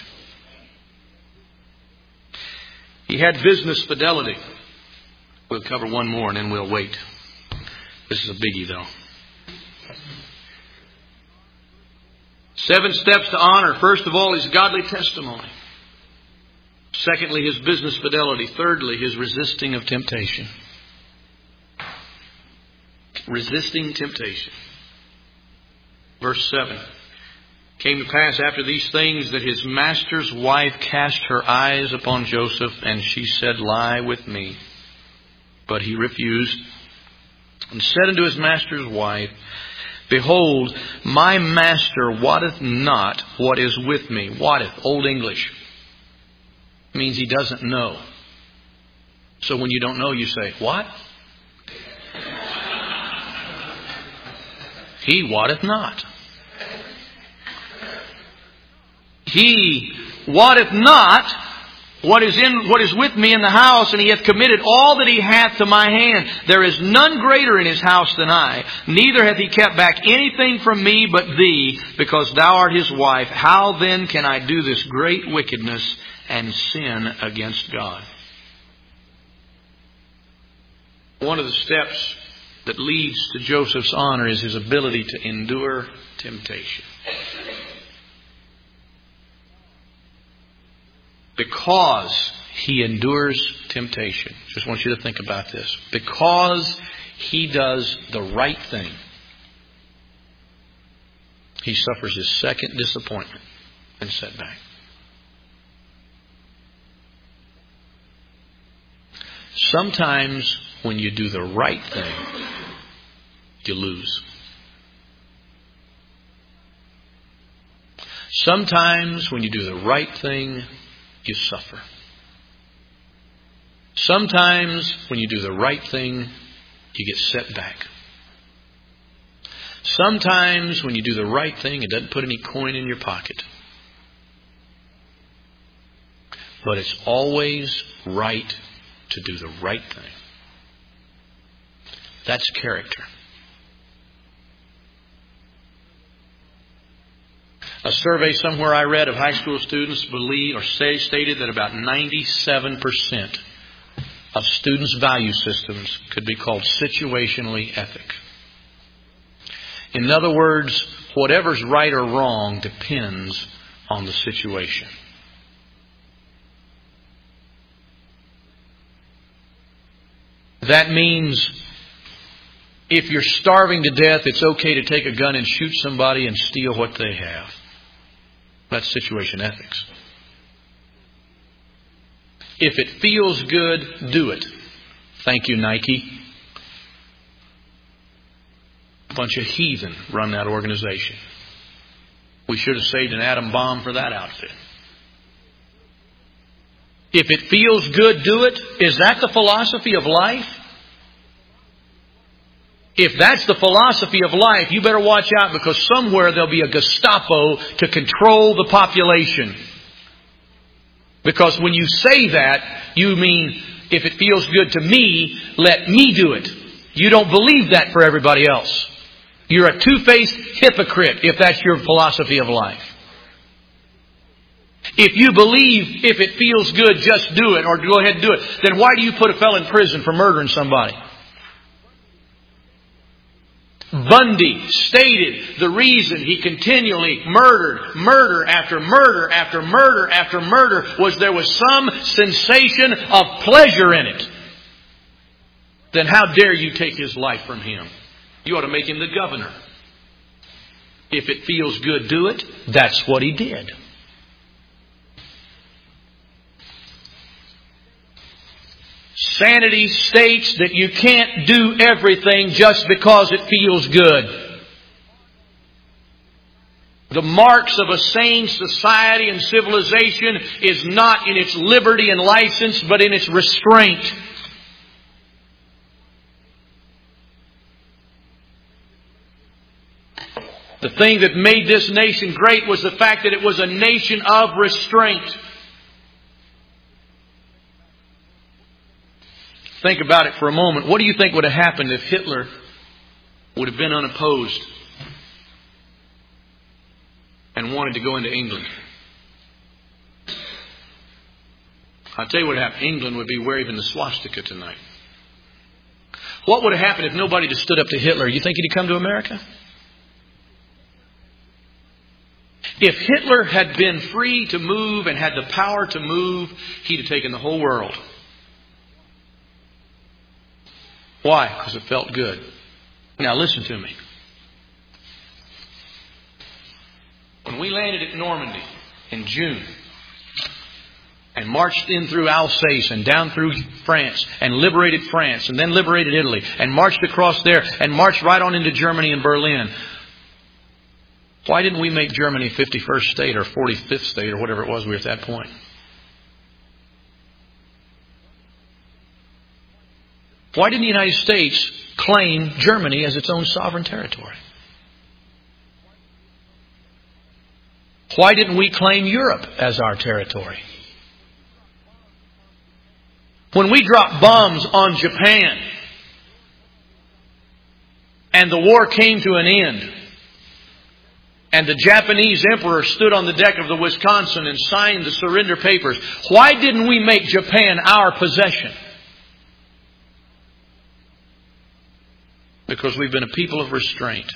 He had business fidelity. We'll cover one more and then we'll wait. This is a biggie though. 7 steps to honor. First of all, his godly testimony. Secondly, his business fidelity. Thirdly, his resisting of temptation. Resisting temptation. Verse 7. Came to pass after these things that his master's wife cast her eyes upon Joseph, and she said, lie with me. But he refused, and said unto his master's wife, behold, my master wotteth not what is with me. Wotteth, Old English. Means he doesn't know. So when you don't know, you say, what? He wotteth not. He wotteth not what is with me in the house, and he hath committed all that he hath to my hand. There is none greater in his house than I. Neither hath he kept back anything from me but thee, because thou art his wife. How then can I do this great wickedness and sin against God? One of the steps that leads to Joseph's honor is his ability to endure temptation. Because he endures temptation. Just want you to think about this. Because he does the right thing, he suffers his second disappointment and setback. Sometimes when you do the right thing, you lose. Sometimes when you do the right thing, you suffer. Sometimes when you do the right thing, you get set back. Sometimes when you do the right thing, it doesn't put any coin in your pocket. But it's always right to do the right thing. That's character. A survey somewhere I read of high school students stated that about 97% of students' value systems could be called situationally ethic. In other words, whatever's right or wrong depends on the situation. That means if you're starving to death, it's okay to take a gun and shoot somebody and steal what they have. That's situation ethics. If it feels good, do it. Thank you, Nike. A bunch of heathen run that organization. We should have saved an atom bomb for that outfit. If it feels good, do it. Is that the philosophy of life? If that's the philosophy of life, you better watch out, because somewhere there'll be a Gestapo to control the population. Because when you say that, you mean, if it feels good to me, let me do it. You don't believe that for everybody else. You're a two-faced hypocrite if that's your philosophy of life. If you believe if it feels good, just do it, or go ahead and do it, then why do you put a fellow in prison for murdering somebody? Bundy stated the reason he continually murdered, murder after murder after murder after murder, was there was some sensation of pleasure in it. Then how dare you take his life from him? You ought to make him the governor. If it feels good, do it. That's what he did. Sanity states that you can't do everything just because it feels good. The marks of a sane society and civilization is not in its liberty and license, but in its restraint. The thing that made this nation great was the fact that it was a nation of restraint. Think about it for a moment. What do you think would have happened if Hitler would have been unopposed and wanted to go into England? I'll tell you what happened. England would be waving the swastika tonight. What would have happened if nobody had stood up to Hitler? You think he'd come to America? If Hitler had been free to move and had the power to move, he'd have taken the whole world. Why? Because it felt good. Now listen to me. When we landed at Normandy in June and marched in through Alsace and down through France and liberated France and then liberated Italy and marched across there and marched right on into Germany and Berlin, why didn't we make Germany 51st state or 45th state or whatever it was we were at that point? Why didn't the United States claim Germany as its own sovereign territory? Why didn't we claim Europe as our territory? When we dropped bombs on Japan and the war came to an end and the Japanese emperor stood on the deck of the Wisconsin and signed the surrender papers, why didn't we make Japan our possession? Because we've been a people of restraint.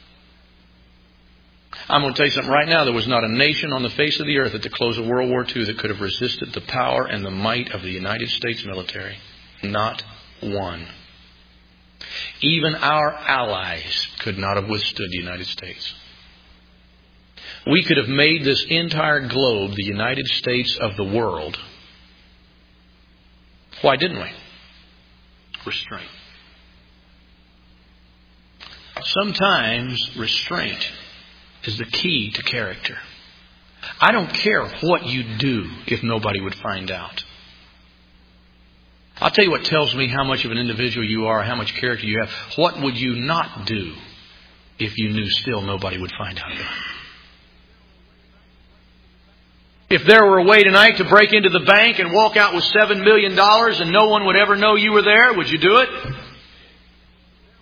I'm going to tell you something right now. There was not a nation on the face of the earth at the close of World War II that could have resisted the power and the might of the United States military. Not one. Even our allies could not have withstood the United States. We could have made this entire globe the United States of the world. Why didn't we? Restraint. Sometimes restraint is the key to character. I don't care what you do if nobody would find out. I'll tell you what tells me how much of an individual you are, how much character you have. What would you not do if you knew still nobody would find out about it? If there were a way tonight to break into the bank and walk out with $7 million and no one would ever know you were there, would you do it?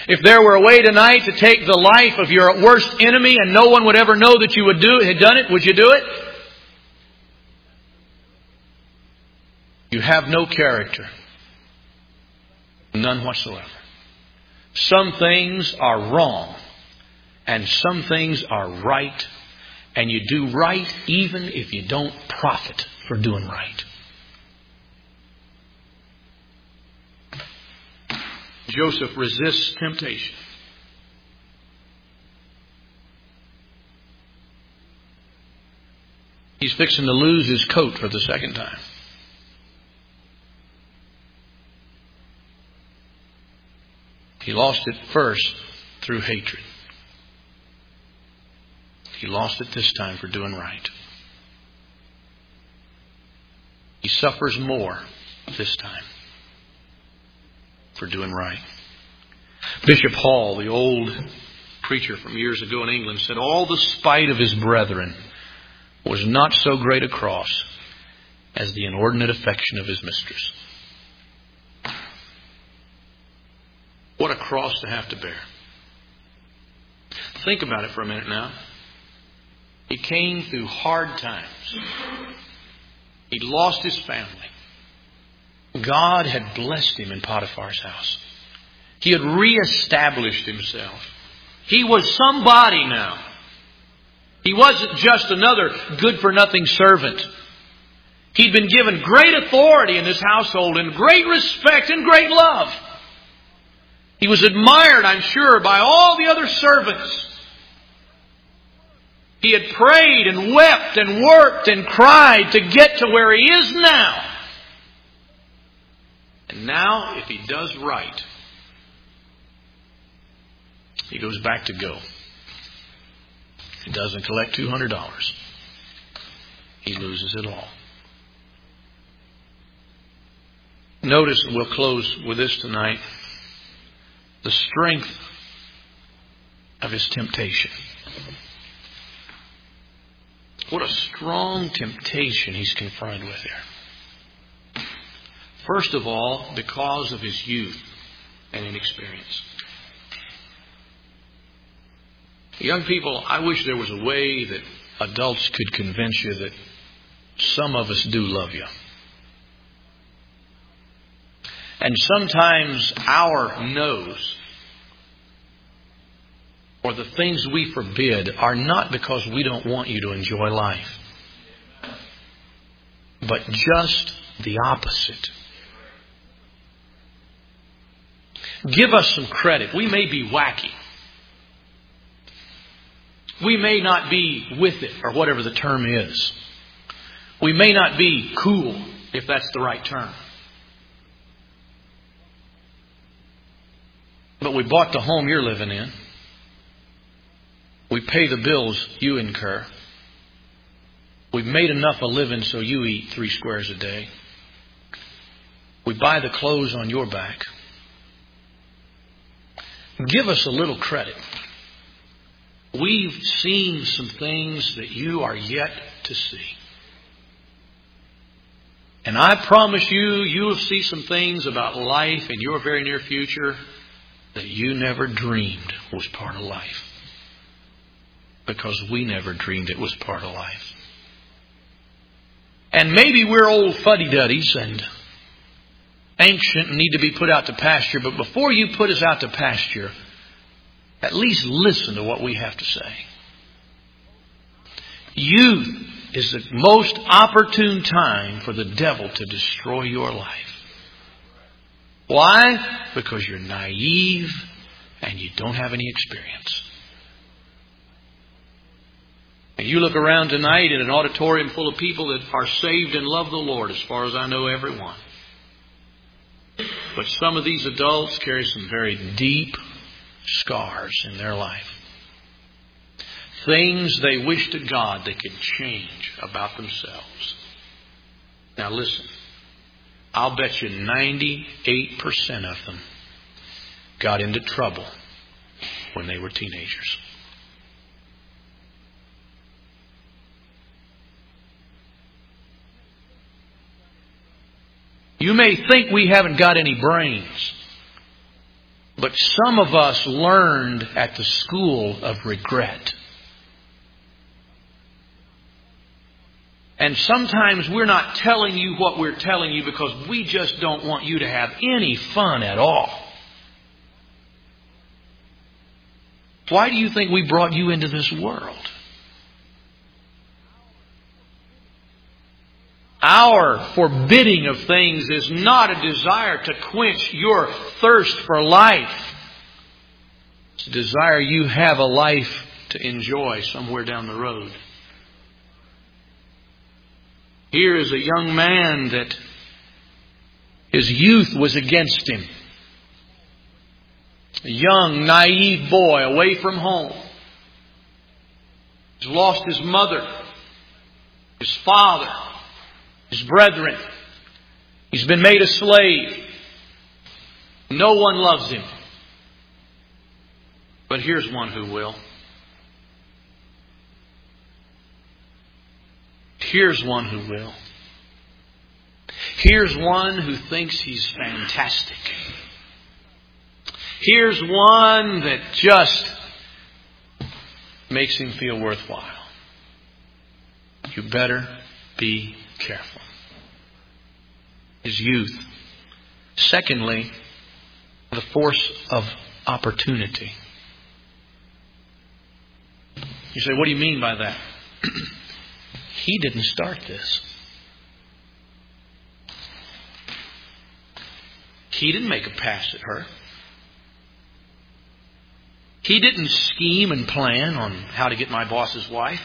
If there were a way tonight to take the life of your worst enemy and no one would ever know that you had done it, would you do it? You have no character. None whatsoever. Some things are wrong and some things are right. And you do right even if you don't profit for doing right. Joseph resists temptation. He's fixing to lose his coat for the second time. He lost it first through hatred. He lost it this time for doing right. He suffers more this time for doing right. Bishop Hall, the old preacher from years ago in England, said all the spite of his brethren was not so great a cross as the inordinate affection of his mistress. What a cross to have to bear. Think about it for a minute now. He came through hard times. He lost his family. God had blessed him in Potiphar's house. He had reestablished himself. He was somebody now. He wasn't just another good-for-nothing servant. He'd been given great authority in his household and great respect and great love. He was admired, I'm sure, by all the other servants. He had prayed and wept and worked and cried to get to where he is now. And now, if he does right, he goes back to go. He doesn't collect $200. He loses it all. Notice, and we'll close with this tonight, the strength of his temptation. What a strong temptation he's confronted with here. First of all, because of his youth and inexperience. Young people, I wish there was a way that adults could convince you that some of us do love you. And sometimes our no's or the things we forbid are not because we don't want you to enjoy life, but just the opposite. Give us some credit. We may be wacky. We may not be with it, or whatever the term is. We may not be cool, if that's the right term. But we bought the home you're living in. We pay the bills you incur. We've made enough a living so you eat 3 squares a day. We buy the clothes on your back. Give us a little credit. We've seen some things that you are yet to see. And I promise you, you'll see some things about life in your very near future that you never dreamed was part of life. Because we never dreamed it was part of life. And maybe we're old fuddy-duddies and ancient and need to be put out to pasture. But before you put us out to pasture, at least listen to what we have to say. Youth is the most opportune time for the devil to destroy your life. Why? Because you're naive and you don't have any experience. And you look around tonight in an auditorium full of people that are saved and love the Lord, as far as I know everyone. But some of these adults carry some very deep scars in their life. Things they wish to God they could change about themselves. Now listen, I'll bet you 98% of them got into trouble when they were teenagers. You may think we haven't got any brains, But some of us learned at the school of regret. And sometimes we're not telling you what we're telling you because we just don't want you to have any fun at all. Why do you think we brought you into this world? Our forbidding of things is not a desire to quench your thirst for life. It's a desire you have a life to enjoy somewhere down the road. Here is a young man that his youth was against him. A young, naive boy away from home. He's lost his mother, his father, his brethren. He's been made a slave. No one loves him. But here's one who will. Here's one who will. Here's one who thinks he's fantastic. Here's one that just makes him feel worthwhile. You better be careful. His youth. Secondly, the force of opportunity. You say, what do you mean by that? He didn't start this. He didn't make a pass at her. He didn't scheme and plan on how to get my boss's wife.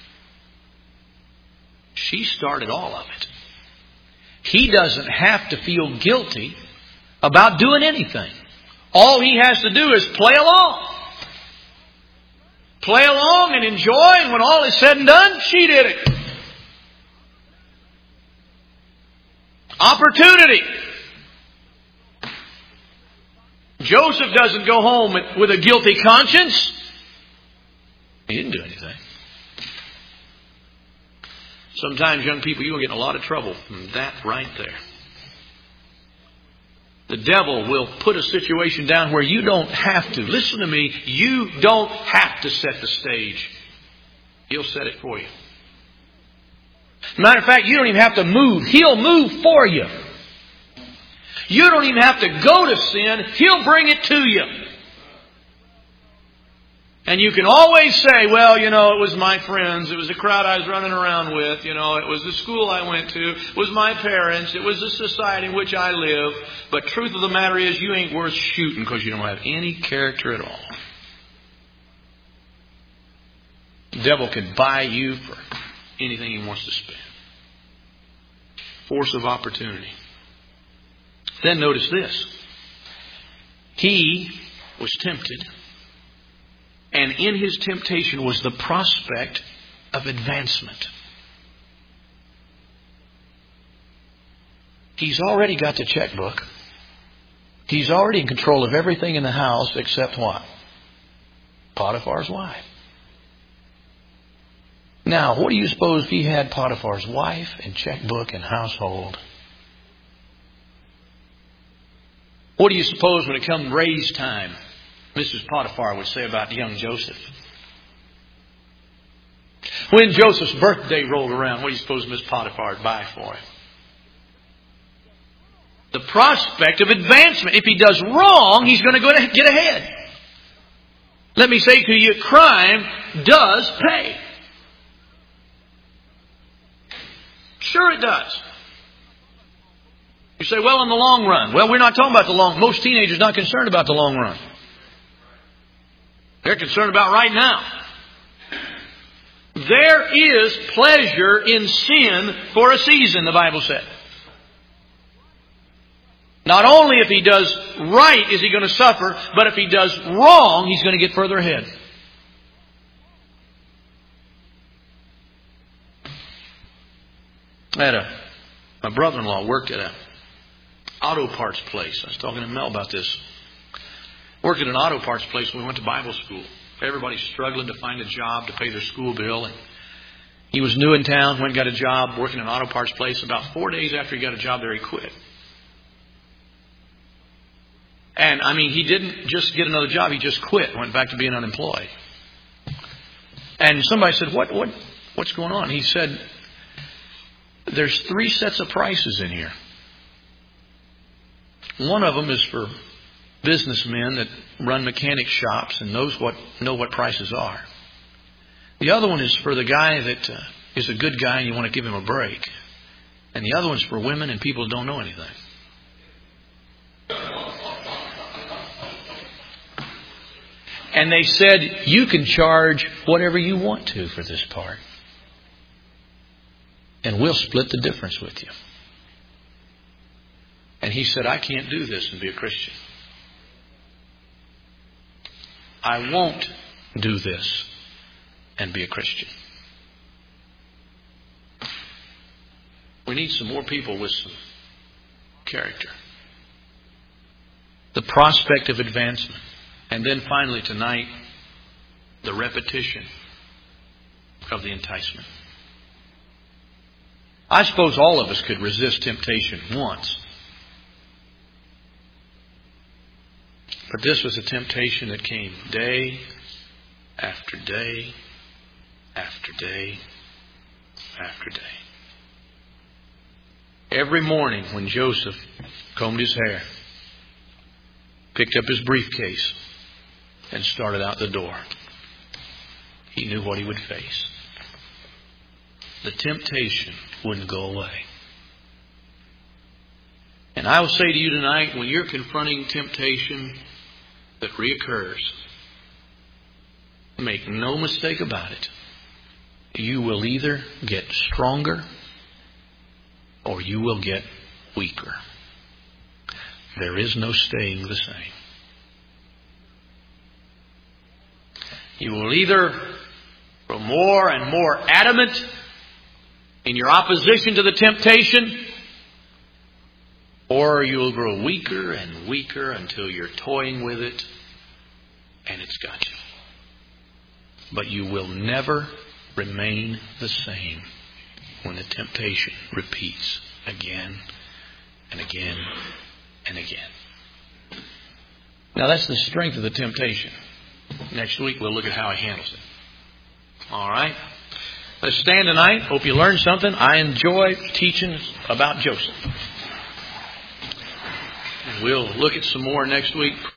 She started all of it. He doesn't have to feel guilty about doing anything. All he has to do is play along. Play along and enjoy, and when all is said and done, she did it. Opportunity. Joseph doesn't go home with a guilty conscience. He didn't do anything. Sometimes, young people, you will get in a lot of trouble from that right there. The devil will put a situation down where you don't have to. Listen to me. You don't have to set the stage. He'll set it for you. Matter of fact, you don't even have to move. He'll move for you. You don't even have to go to sin. He'll bring it to you. And you can always say, well, it was my friends. It was the crowd I was running around with. It was the school I went to. It was my parents. It was the society in which I live. But truth of the matter is, you ain't worth shooting because you don't have any character at all. The devil can buy you for anything he wants to spend. Force of opportunity. Then notice this. He was tempted. And in his temptation was the prospect of advancement. He's already got the checkbook. He's already in control of everything in the house except what? Potiphar's wife. Now, what do you suppose if he had Potiphar's wife and checkbook and household? What do you suppose when it comes raise time, Mrs. Potiphar would say about young Joseph? When Joseph's birthday rolled around, what do you suppose Miss Potiphar would buy for him? The prospect of advancement. If he does wrong, he's going to get ahead. Let me say to you, crime does pay. Sure it does. You say, well, in the long run. Well, we're not talking about the long. Most teenagers are not concerned about the long run. They're concerned about right now. There is pleasure in sin for a season, the Bible said. Not only if he does right is he going to suffer, but if he does wrong, he's going to get further ahead. My brother-in-law worked at an auto parts place. I was talking to Mel about this. Worked at an auto parts place when we went to Bible school. Everybody's struggling to find a job to pay their school bill. And he was new in town, went and got a job working in an auto parts place. About 4 days after he got a job there, he quit. And I mean, he didn't just get another job. He just quit, went back to being unemployed. And somebody said, what's going on? He said, there's 3 sets of prices in here. One of them is for businessmen that run mechanic shops and know what prices are. The other one is for the guy that is a good guy and you want to give him a break. And the other one's for women and people who don't know anything. And they said, you can charge whatever you want to for this part. And we'll split the difference with you. And he said, I can't do this and be a Christian. I won't do this and be a Christian. We need some more people with some character. The prospect of advancement. And then finally tonight, the repetition of the enticement. I suppose all of us could resist temptation once. But this was a temptation that came day after day after day after day. Every morning when Joseph combed his hair, picked up his briefcase, and started out the door, he knew what he would face. The temptation wouldn't go away. And I will say to you tonight, when you're confronting temptation that reoccurs, make no mistake about it. You will either get stronger or you will get weaker. There is no staying the same. You will either grow more and more adamant in your opposition to the temptation, or you will grow weaker and weaker until you're toying with it and it's got you. But you will never remain the same when the temptation repeats again and again and again. Now that's the strength of the temptation. Next week we'll look at how he handles it. All right? Let's stand tonight. Hope you learned something. I enjoy teaching about Joseph. We'll look at some more next week.